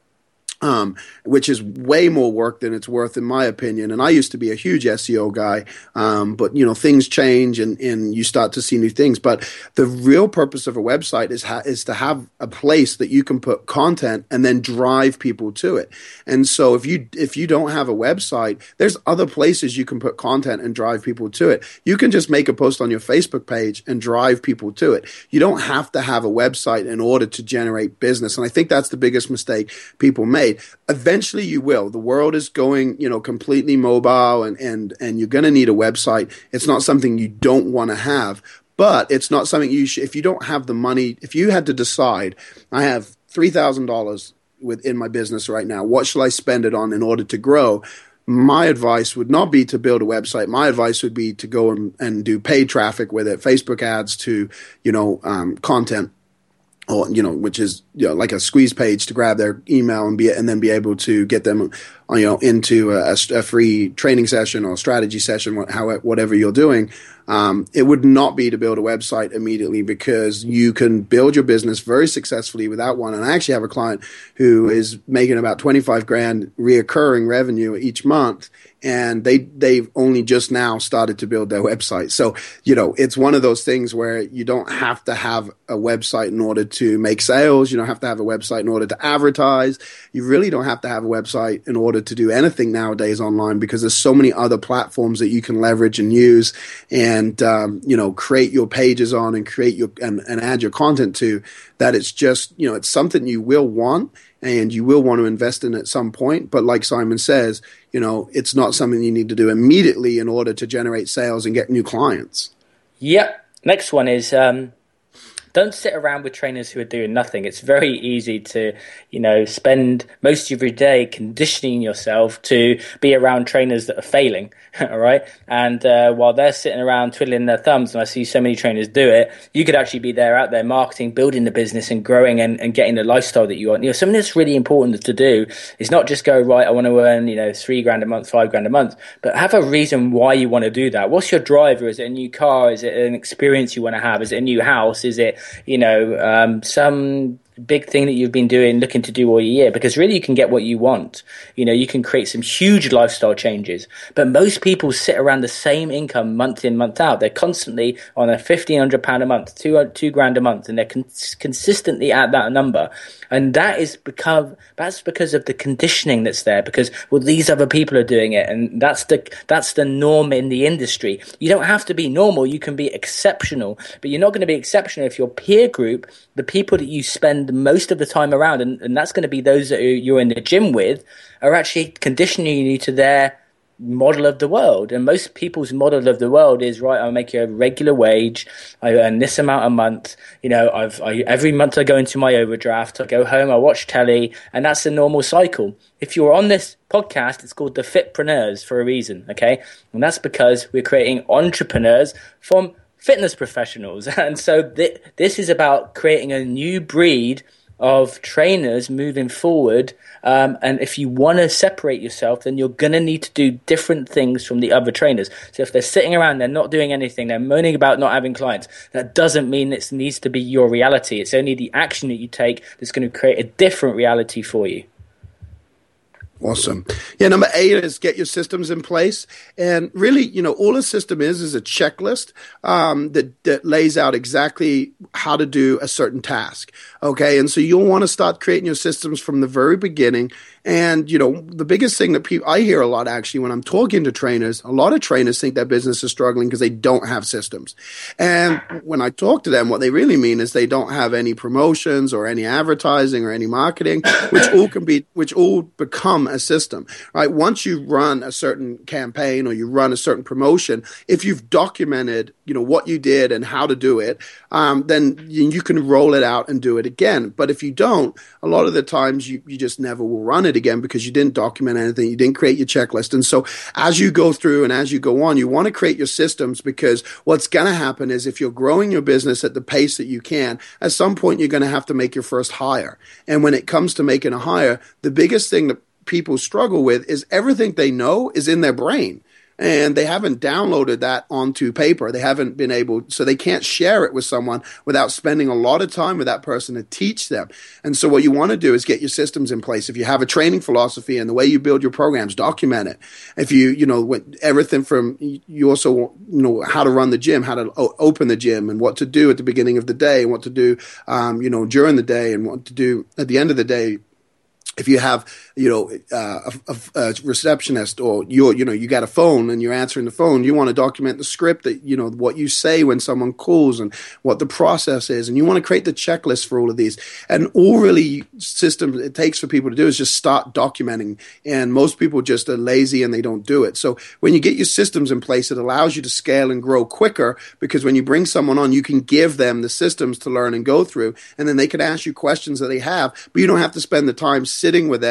Which is way more work than it's worth, in my opinion. And I used to be a huge SEO guy, but things change and you start to see new things. But the real purpose of a website is to have a place that you can put content and then drive people to it. And so if you don't have a website, there's other places you can put content and drive people to it. You can just make a post on your Facebook page and drive people to it. You don't have to have a website in order to generate business. And I think that's the biggest mistake people make. Eventually you will. The world is going, completely mobile, and you're going to need a website. It's not something you don't want to have, but it's not something if you don't have the money, if you had to decide, I have $3,000 within my business right now, what shall I spend it on in order to grow? My advice would not be to build a website. My advice would be to go and do paid traffic with it, Facebook ads to, content. Or, which is like a squeeze page to grab their email and then be able to get them into a free training session or strategy session, whatever you're doing. It would not be to build a website immediately, because you can build your business very successfully without one. And I actually have a client who is making about 25 grand reoccurring revenue each month, and they've only just now started to build their website. So, it's one of those things where you don't have to have a website in order to make sales. You don't have to have a website in order to advertise. You really don't have to have a website in order to do anything nowadays online, because there's so many other platforms that you can leverage and use and create your pages on and create and add your content to, that it's just, it's something you will want and you will want to invest in at some point. But like Simon says, it's not something you need to do immediately in order to generate sales and get new clients. Yep. Next one is don't sit around with trainers who are doing nothing. It's very easy to, spend most of your day conditioning yourself to be around trainers that are failing, all right? And while they're sitting around twiddling their thumbs, and I see so many trainers do it, you could actually be there out there marketing, building the business and growing and getting the lifestyle that you want. Something that's really important to do is not just go, right, I want to earn, $3,000 a month, $5,000 a month, but have a reason why you want to do that. What's your driver? Is it a new car? Is it an experience you want to have? Is it a new house? Is it, some big thing that you've been doing, looking to do all year? Because really you can get what you want. You can create some huge lifestyle changes, but most people sit around the same income month in, month out. They're constantly on a £1,500 a month, $2,000 a month, and they're consistently at that number. And that's because of the conditioning that's there, because, well, these other people are doing it, and that's the norm in the industry. You don't have to be normal, you can be exceptional, but you're not going to be exceptional if your peer group, the people that you spend most of the time around, and that's going to be those that you're in the gym with, are actually conditioning you to their model of the world. And most people's model of the world is, right, I'll make you a regular wage, I earn this amount a month, every month I go into my overdraft, I go home, I watch telly, and that's the normal cycle. If you're on this podcast, it's called The Fitpreneurs for a reason, okay? And that's because we're creating entrepreneurs from fitness professionals. And so this is about creating a new breed of trainers moving forward. And if you want to separate yourself, then you're going to need to do different things from the other trainers. So if they're sitting around, they're not doing anything, they're moaning about not having clients, that doesn't mean it needs to be your reality. It's only the action that you take that's going to create a different reality for you. Awesome. Yeah, number 8 is get your systems in place. And really, all a system is a checklist that lays out exactly how to do a certain task. Okay, and so you'll want to start creating your systems from the very beginning. And, the biggest thing that I hear a lot actually when I'm talking to trainers, a lot of trainers think their business is struggling because they don't have systems. And when I talk to them, what they really mean is they don't have any promotions or any advertising or any marketing, which all become a system, right? Once you run a certain campaign or you run a certain promotion, if you've documented, what you did and how to do it, then you can roll it out and do it again. But if you don't, a lot of the times you just never will run it again because you didn't document anything, you didn't create your checklist. And so as you go through and as you go on, you want to create your systems, because what's going to happen is if you're growing your business at the pace that you can, at some point you're going to have to make your first hire. And when it comes to making a hire, the biggest thing that people struggle with is everything they know is in their brain. And they haven't downloaded that onto paper. They haven't been able, so they can't share it with someone without spending a lot of time with that person to teach them. And so what you want to do is get your systems in place. If you have a training philosophy and the way you build your programs, document it. If everything from, you also know how to run the gym, how to open the gym, and what to do at the beginning of the day, and what to do, during the day, and what to do at the end of the day. If you have, a receptionist, or you got a phone and you're answering the phone, you want to document the script that, what you say when someone calls and what the process is. And you want to create the checklist for all of these. And all really system it takes for people to do is just start documenting. And most people just are lazy and they don't do it. So when you get your systems in place, it allows you to scale and grow quicker, because when you bring someone on, you can give them the systems to learn and go through. And then they can ask you questions that they have, but you don't have to spend the time sitting with them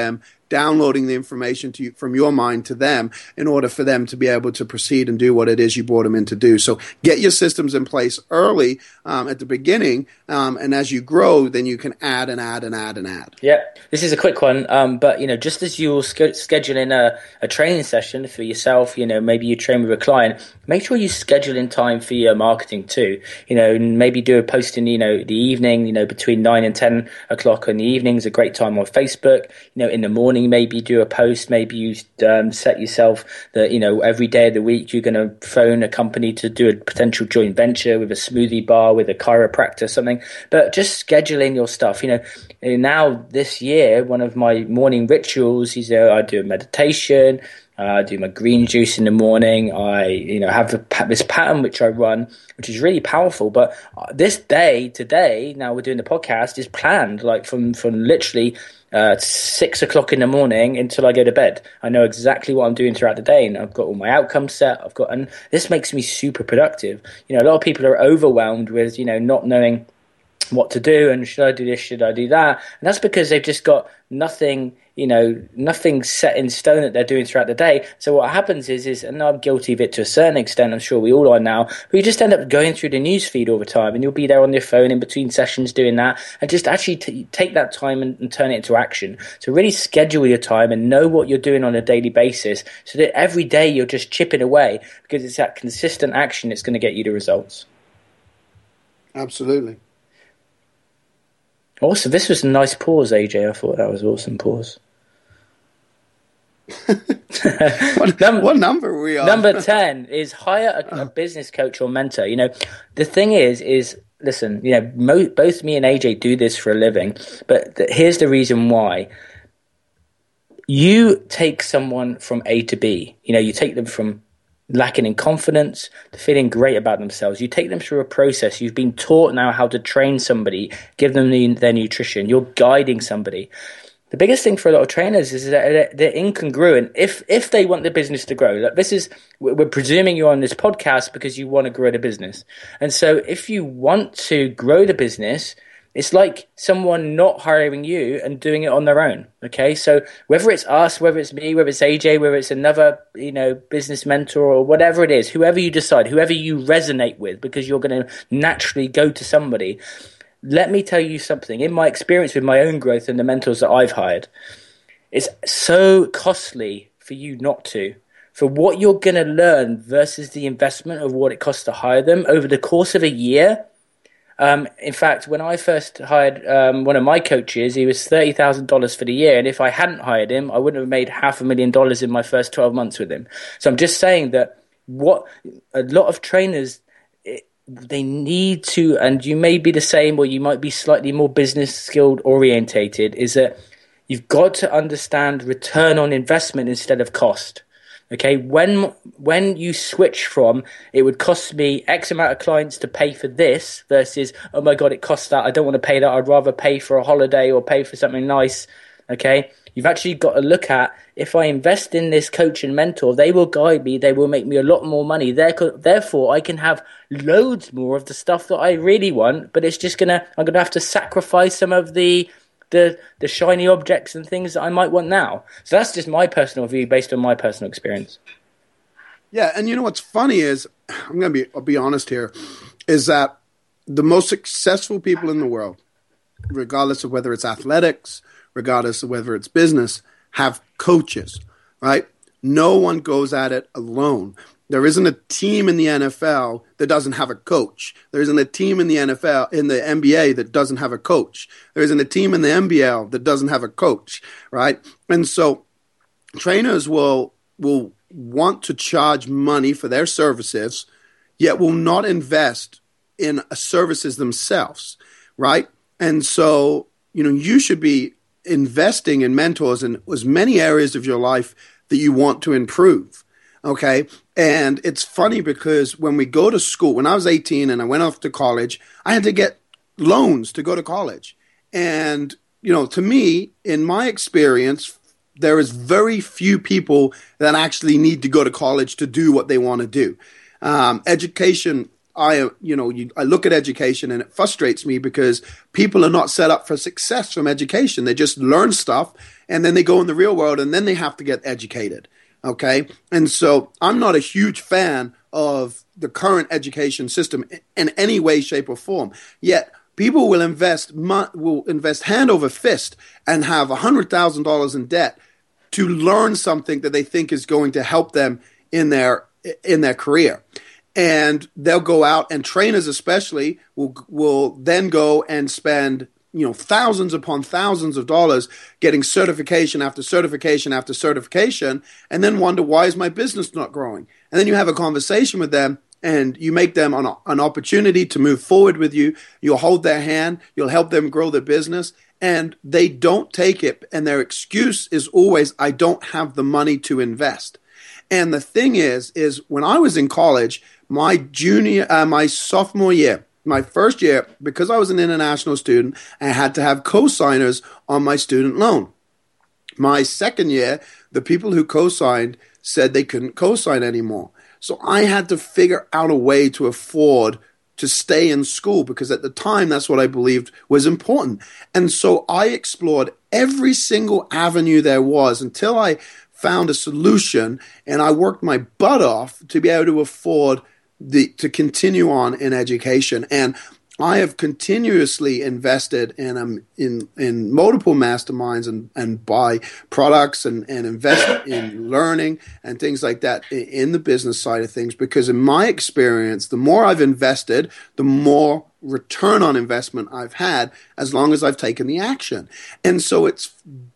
downloading the information to you, from your mind to them in order for them to be able to proceed and do what it is you brought them in to do. So get your systems in place early at the beginning, and as you grow, then you can add and add and add and add. Yeah, this is a quick one, but just as you'll schedule in a training session for yourself, maybe you train with a client, make sure you schedule in time for your marketing too. Maybe do a post in the evening, between 9 and 10 o'clock in the evening is a great time on Facebook. In the morning, maybe do a post. Maybe you set yourself that every day of the week you're going to phone a company to do a potential joint venture with a smoothie bar, with a chiropractor, something. But just scheduling your stuff. Now this year, one of my morning rituals is I do a meditation. I do my green juice in the morning. I, have this pattern which I run, which is really powerful. But this day today, now we're doing the podcast, is planned like from literally 6 o'clock in the morning until I go to bed. I know exactly what I'm doing throughout the day, and I've got all my outcomes set. And this makes me super productive. A lot of people are overwhelmed with not knowing what to do, and should I do this, should I do that? And that's because they've just got nothing set in stone that they're doing throughout the day. So what happens is, and I'm guilty of it to a certain extent, I'm sure we all are now, but you just end up going through the news feed all the time, and you'll be there on your phone in between sessions doing that, and just actually take that time and turn it into action. So really schedule your time and know what you're doing on a daily basis, so that every day you're just chipping away, because it's that consistent action that's going to get you the results. Absolutely. Awesome. This was a nice pause, AJ. I thought that was an awesome pause. What number are we on? Number 10 is hire a business coach or mentor. The thing is listen, both me and AJ do this for a living, but here's the reason why. You take someone from A to B. You take them from lacking in confidence to feeling great about themselves. You take them through a process. You've been taught now how to train somebody, give them their nutrition. You're guiding somebody. The biggest thing for a lot of trainers is that they're incongruent if they want the business to grow. Like we're presuming you're on this podcast because you want to grow the business. And so if you want to grow the business, it's like someone not hiring you and doing it on their own. Okay, so whether it's us, whether it's me, whether it's AJ, whether it's another business mentor or whatever it is, whoever you decide, whoever you resonate with, because you're going to naturally go to somebody. Let me tell you something. In my experience with my own growth and the mentors that I've hired, it's so costly for you not to. For what you're going to learn versus the investment of what it costs to hire them over the course of a year. In fact, when I first hired one of my coaches, he was $30,000 for the year. And if I hadn't hired him, I wouldn't have made $500,000 in my first 12 months with him. So I'm just saying that what a lot of trainers, they need to, and you may be the same, or you might be slightly more business skilled orientated, is that you've got to understand return on investment instead of cost. Okay, when you switch from it would cost me X amount of clients to pay for this versus, oh my God, it costs that, I don't want to pay that, I'd rather pay for a holiday or pay for something nice. Okay, you've actually got to look at, if I invest in this coach and mentor, they will guide me, they will make me a lot more money. Therefore, I can have loads more of the stuff that I really want, but it's just I'm gonna have to sacrifice some of the shiny objects and things that I might want now. So that's just my personal view based on my personal experience. Yeah, and what's funny is, I'll be honest here, is that the most successful people in the world, regardless of whether it's athletics, regardless of whether it's business, have coaches, right? No one goes at it alone. There isn't a team in the NFL that doesn't have a coach. There isn't a team in the NBA that doesn't have a coach. There isn't a team in the NBL that doesn't have a coach, right? And so trainers will want to charge money for their services, yet will not invest in services themselves, right? And so, you should be investing in mentors in as many areas of your life that you want to improve. Okay. And it's funny because when we go to school, when I was 18 and I went off to college, I had to get loans to go to college. And, to me, in my experience, there is very few people that actually need to go to college to do what they want to do. Education I look at education and it frustrates me because people are not set up for success from education. They just learn stuff and then they go in the real world and then they have to get educated. Okay. And so I'm not a huge fan of the current education system in any way, shape, or form. Yet people will invest hand over fist and have $100,000 in debt to learn something that they think is going to help them in their career. And they'll go out, and trainers especially will then go and spend thousands upon thousands of dollars getting certification after certification after certification, and then wonder, why is my business not growing? And then you have a conversation with them, and you make them an opportunity to move forward with you. You'll hold their hand. You'll help them grow their business. And they don't take it. And their excuse is always, I don't have the money to invest. And the thing is when I was in college, my sophomore year, my first year, because I was an international student, I had to have co-signers on my student loan. My second year, the people who co-signed said they couldn't co-sign anymore. So I had to figure out a way to afford to stay in school, because at the time, that's what I believed was important. And so I explored every single avenue there was until I found a solution, and I worked my butt off to be able to afford to continue on in education. And I have continuously invested in multiple masterminds and buy products and invest in learning and things like that in the business side of things, because in my experience, the more I've invested, the more return on investment I've had, as long as I've taken the action. And so it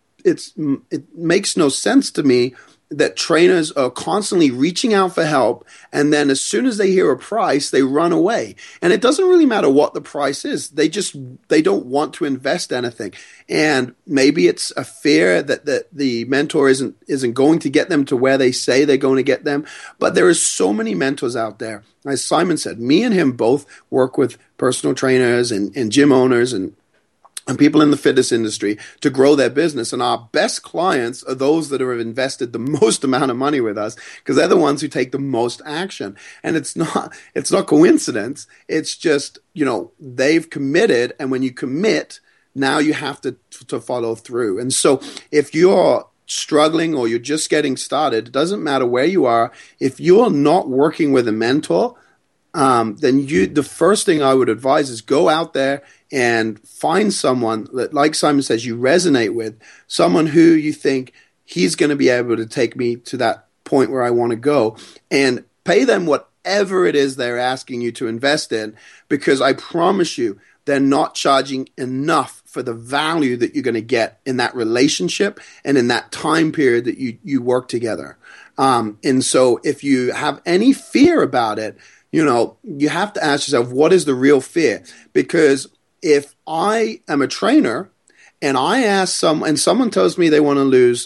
makes no sense to me that trainers are constantly reaching out for help, and then as soon as they hear a price, they run away. And it doesn't really matter what the price is. They don't want to invest anything. And maybe it's a fear that the mentor isn't going to get them to where they say they're going to get them. But there is so many mentors out there. As Simon said, me and him both work with personal trainers and gym owners and people in the fitness industry to grow their business. And our best clients are those that have invested the most amount of money with us, because they're the ones who take the most action. And it's not coincidence. It's just, they've committed. And when you commit, now you have to follow through. And so if you're struggling or you're just getting started, it doesn't matter where you are. If you're not working with a mentor, then the first thing I would advise is go out there and find someone that, like Simon says, you resonate with, someone who you think he's going to be able to take me to that point where I want to go, and pay them whatever it is they're asking you to invest in, because I promise you they're not charging enough for the value that you're going to get in that relationship and in that time period that you work together. And so if you have any fear about it, you have to ask yourself, what is the real fear? Because if I am a trainer and I ask someone tells me they want to lose,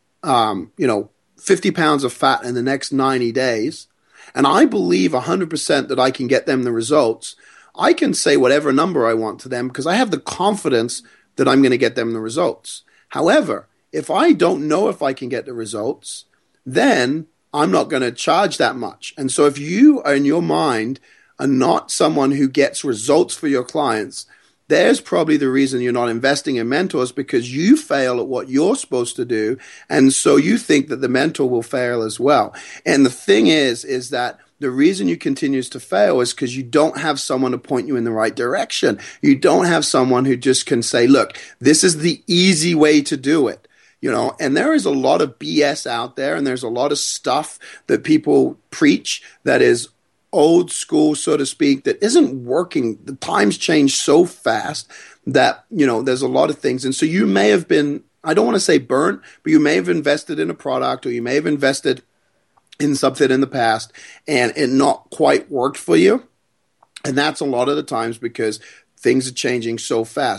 50 pounds of fat in the next 90 days, and I believe 100% that I can get them the results, I can say whatever number I want to them because I have the confidence that I'm going to get them the results. However, if I don't know if I can get the results, then I'm not going to charge that much. And so if you are in your mind are not someone who gets results for your clients, there's probably the reason you're not investing in mentors, because you fail at what you're supposed to do. And so you think that the mentor will fail as well. And the thing is that the reason you continues to fail is because you don't have someone to point you in the right direction. You don't have someone who just can say, look, this is the easy way to do it. And there is a lot of BS out there, and there's a lot of stuff that people preach that is old school, so to speak, that isn't working. The times change so fast that, there's a lot of things. And so you may have been, I don't want to say burnt, but you may have invested in a product, or you may have invested in something in the past and it not quite worked for you. And that's a lot of the times because things are changing so fast.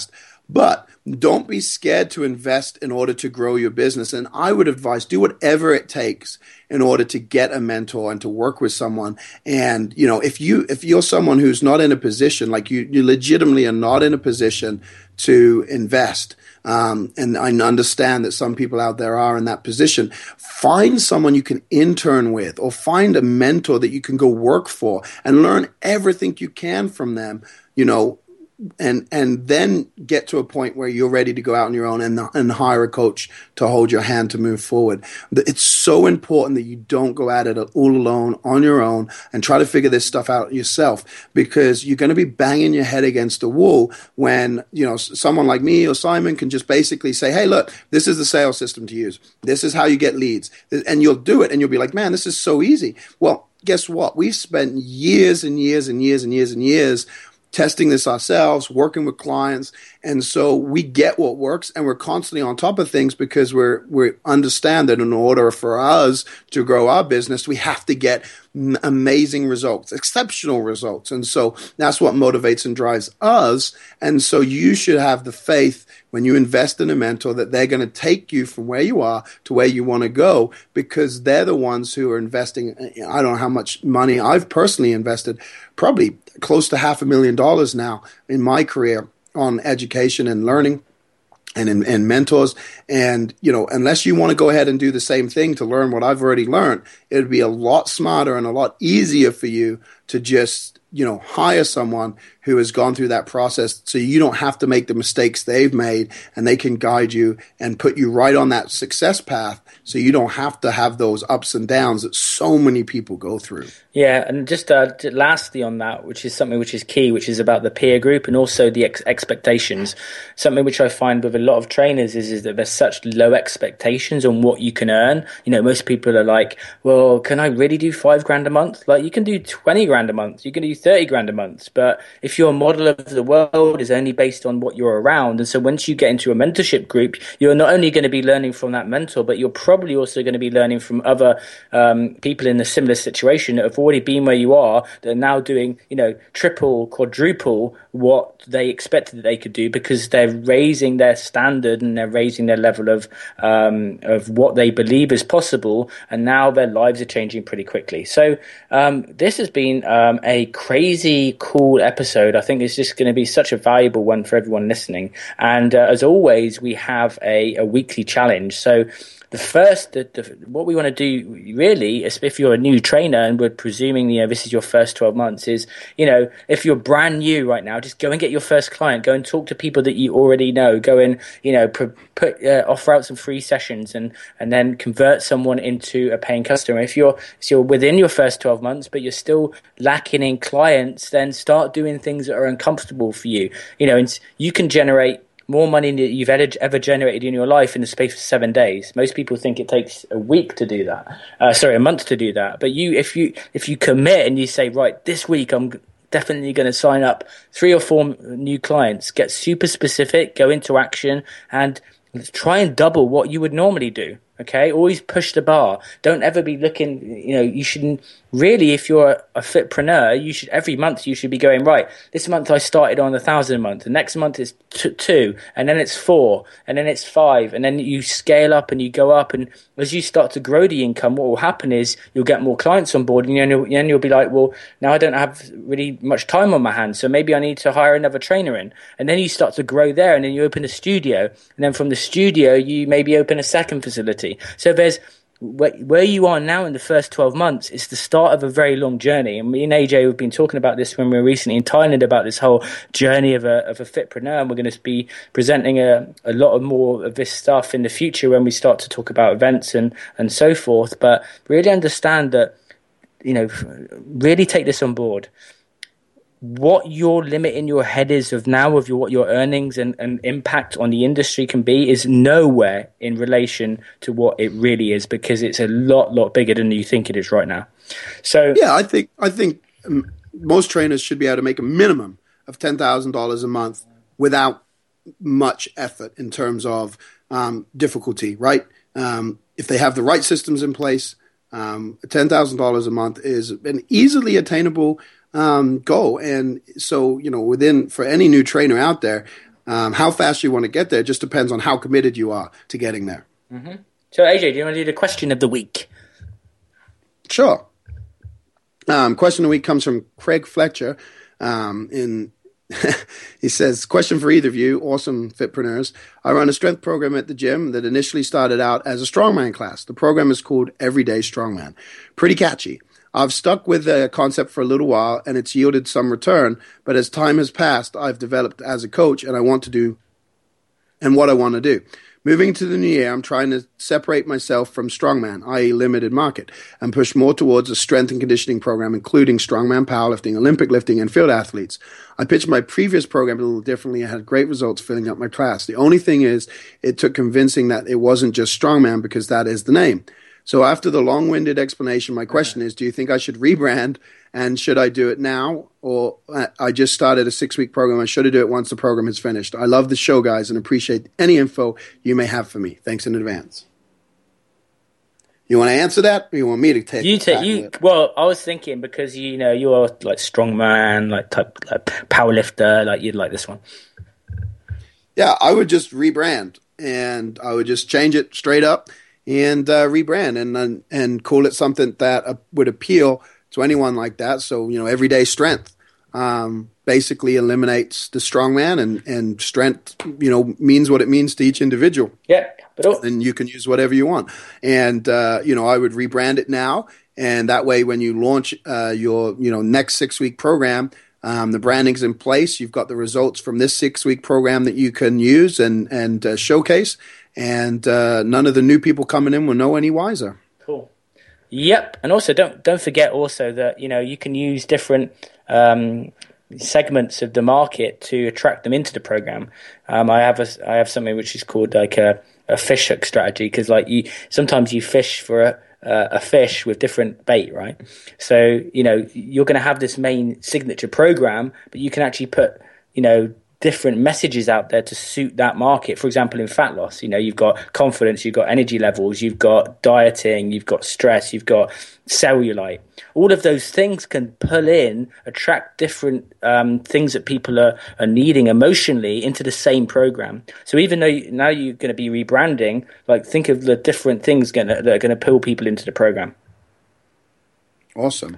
But don't be scared to invest in order to grow your business. And I would advise do whatever it takes in order to get a mentor and to work with someone. And, you know, if you're someone who's not in a position, like you legitimately are not in a position to invest, and I understand that some people out there are in that position, find someone you can intern with or find a mentor that you can go work for and learn everything you can from them, you know, and then get to a point where you're ready to go out on your own and hire a coach to hold your hand to move forward. It's so important that you don't go at it all alone on your own and try to figure this stuff out yourself, because you're going to be banging your head against the wall when, you know, someone like me or Simon can just basically say, hey, look, this is the sales system to use. This is how you get leads. And you'll do it and you'll be like, man, this is so easy. Well, guess what? We've spent years and years and years and years and years testing this ourselves, working with clients. And so we get what works and we're constantly on top of things because we understand that in order for us to grow our business, we have to get amazing results, exceptional results. And so that's what motivates and drives us. And so you should have the faith when you invest in a mentor that they're going to take you from where you are to where you want to go, because they're the ones who are investing. I don't know how much money I've personally invested, probably close to $500,000 now in my career on education and learning and mentors. And, you know, unless you want to go ahead and do the same thing to learn what I've already learned, it would be a lot smarter and a lot easier for you to just, you know, hire someone who has gone through that process so you don't have to make the mistakes they've made, and they can guide you and put you right on that success path so you don't have to have those ups and downs that so many people go through. Yeah, and just lastly on that, which is something which is key, which is about the peer group and also the expectations. Something which I find with a lot of trainers is that there's such low expectations on what you can earn. You know, most people are like, well, can I really do $5,000 a month? Like, you can do 20 grand a month, you can do 30 grand a month. But if your model of the world is only based on what you're around, and so once you get into a mentorship group, you're not only going to be learning from that mentor, but you're probably also going to be learning from other people in a similar situation that have already been where you are, that are now doing, you know, triple, quadruple what they expected that they could do, because they're raising their standard and they're raising their level of what they believe is possible, and now their lives are changing pretty quickly. So this has been a crazy cool episode. I think it's just going to be such a valuable one for everyone listening. And as always, we have a weekly challenge. So what we want to do really is, if you're a new trainer and we're presuming, you know, this is your first 12 months, is, you know, if you're brand new right now, just go and get your first client, go and talk to people that you already know, go and, you know, offer out some free sessions and then convert someone into a paying customer. If you're within your first 12 months, but you're still lacking in clients, then start doing things that are uncomfortable for you. You know, and you can generate more money than you've ever generated in your life in the space of 7 days. Most people think it takes a week to do that. A month to do that. But if you commit and you say, right, this week I'm definitely going to sign up 3 or 4 new clients, get super specific, go into action, and try and double what you would normally do. Okay, always push the bar. Don't ever be looking, you know, you shouldn't really, if you're a fitpreneur, you should, every month you should be going, right, this month I started on 1,000 a month. The next month is 2, and then it's 4, and then it's 5, and then you scale up and you go up. And as you start to grow the income, what will happen is you'll get more clients on board, and then you'll be like, well, now I don't have really much time on my hands, so maybe I need to hire another trainer in. And then you start to grow there, and then you open a studio, and then from the studio you maybe open a second facility. So there's where you are now in the first 12 months is the start of a very long journey. And me and AJ have been talking about this when we were recently in Thailand, about this whole journey of a fitpreneur. And we're going to be presenting a lot of more of this stuff in the future when we start to talk about events and so forth. But really understand that, you know, really take this on board. What your limit in your head is of now of what your earnings and impact on the industry can be is nowhere in relation to what it really is, because it's a lot bigger than you think it is right now. So yeah, I think most trainers should be able to make a minimum of $10,000 a month without much effort in terms of difficulty, right? If they have the right systems in place, $10,000 a month is an easily attainable goal. And so, you know, for any new trainer out there, How fast you want to get there just depends on how committed you are to getting there. Mm-hmm. So, AJ, do you want to do the question of the week? Sure. Question of the week comes from Craig Fletcher. He says, question for either of you, awesome fitpreneurs. I run a strength program at the gym that initially started out as a strongman class. The program is called Everyday Strongman. Pretty catchy. I've stuck with the concept for a little while, and it's yielded some return, but as time has passed, I've developed as a coach, and what I want to do. Moving to the new year, I'm trying to separate myself from strongman, i.e. limited market, and push more towards a strength and conditioning program, including strongman powerlifting, Olympic lifting, and field athletes. I pitched my previous program a little differently and had great results filling up my class. The only thing is, it took convincing that it wasn't just strongman because that is the name. So after the long-winded explanation, my question is, do you think I should rebrand, and should I do it now? Or I just started a 6-week program. I should do it once the program is finished. I love the show, guys, and appreciate any info you may have for me. Thanks in advance. You want to answer that, or you want me to take it? Well, I was thinking because, you're like strongman, like power lifter, like you'd like this one. Yeah, I would just rebrand, and I would just change it straight up. And rebrand and call it something that would appeal to anyone like that. So, everyday strength basically eliminates the strongman, and strength, means what it means to each individual. Yeah. And you can use whatever you want. And, I would rebrand it now. And that way, when you launch your, next 6-week program, the branding's in place. You've got the results from this 6-week program that you can use and showcase. And none of the new people coming in will know any wiser. Cool. Yep. And also, don't forget also that you can use different segments of the market to attract them into the program. I have something which is called like a fish hook strategy, because sometimes you fish for a fish with different bait, right? So you're going to have this main signature program, but you can actually put different messages out there to suit that market. For example, in fat loss, you've got confidence, you've got energy levels, you've got dieting, you've got stress, you've got cellulite. All of those things can attract different things that people are needing emotionally into the same program. So even though now you're going to be rebranding, think of the different things that are going to pull people into the program. Awesome.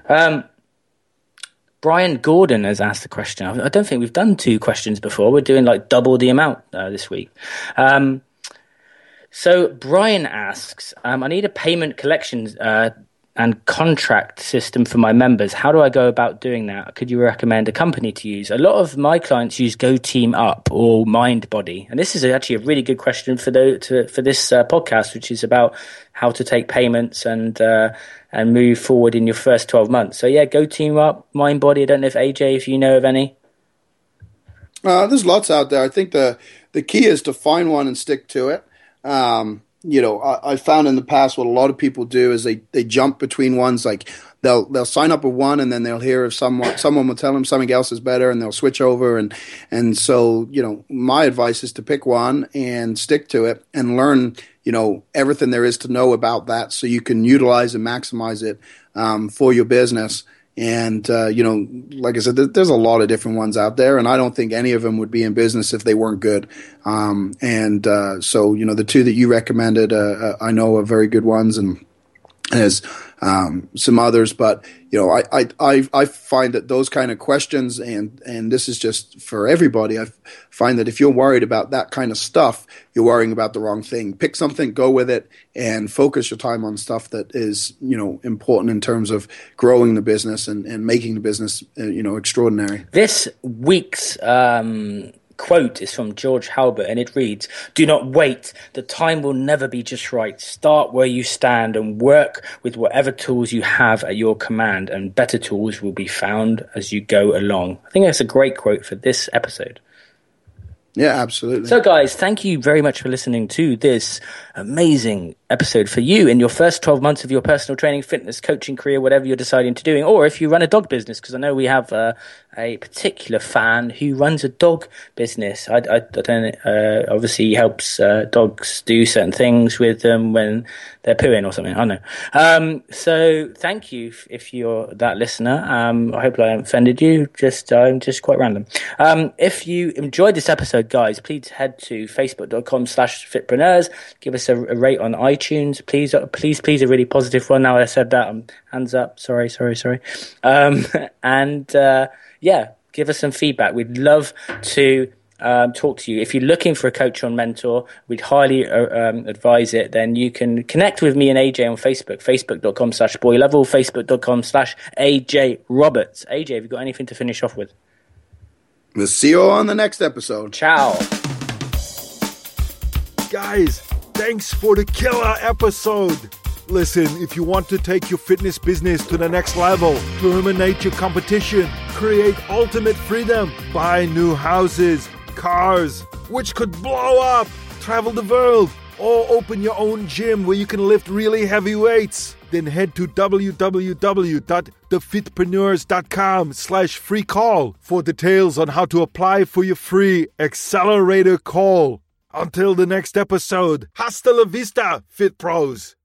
Brian Gordon has asked the question. I don't think we've done 2 questions before. We're doing double the amount this week. So Brian asks, I need a payment collections and contract system for my members. How do I go about doing that? Could you recommend a company to use? A lot of my clients use GoTeamUp or MindBody. And this is actually a really good question for this podcast, which is about how to take payments and move forward in your first 12 months. So yeah, GoTeamUp, MindBody. I don't know if you know of any. There's lots out there. I think the key is to find one and stick to it. I found in the past what a lot of people do is they jump between ones. Like they'll sign up with one, and then they'll hear if someone will tell them something else is better, and they'll switch over. And so my advice is to pick one and stick to it and learn everything there is to know about that, so you can utilize and maximize it for your business. And, like I said, there's a lot of different ones out there, and I don't think any of them would be in business if they weren't good. So, the 2 that you recommended, I know are very good ones, and there's some others, but I find that those kind of questions, and this is just for everybody, I find that if you're worried about that kind of stuff, you're worrying about the wrong thing. Pick something, go with it, and focus your time on stuff that is important in terms of growing the business and making the business extraordinary. This week's quote is from George Halbert, and it reads, "Do not wait. The time will never be just right. Start where you stand and work with whatever tools you have at your command, and better tools will be found as you go along." I think that's a great quote for this episode. Yeah, absolutely. So guys, thank you very much for listening to this amazing episode for you in your first 12 months of your personal training, fitness, coaching career, whatever you're deciding to doing, or if you run a dog business, because I know we have a particular fan who runs a dog business. I don't obviously he helps dogs do certain things with them when they're pooing or something. I don't know. So thank you if you're that listener. I hope I haven't offended you. I'm just quite random. If you enjoyed this episode, guys, please head to facebook.com/fitpreneurs. Give us a rate on iTunes. Please, a really positive one. Now I said that, hands up. Sorry. Yeah, give us some feedback. We'd love to talk to you. If you're looking for a coach or mentor, we'd highly advise it. Then you can connect with me and AJ on Facebook, facebook.com/boylevel, facebook.com/AJ Roberts. AJ, have you got anything to finish off with? We'll see you on the next episode. Ciao. Guys, thanks for the killer episode. Listen, if you want to take your fitness business to the next level, terminate your competition, create ultimate freedom, buy new houses, cars, which could blow up, travel the world, or open your own gym where you can lift really heavy weights, then head to www.thefitpreneurs.com/free call for details on how to apply for your free accelerator call. Until the next episode, hasta la vista, Fit Pros.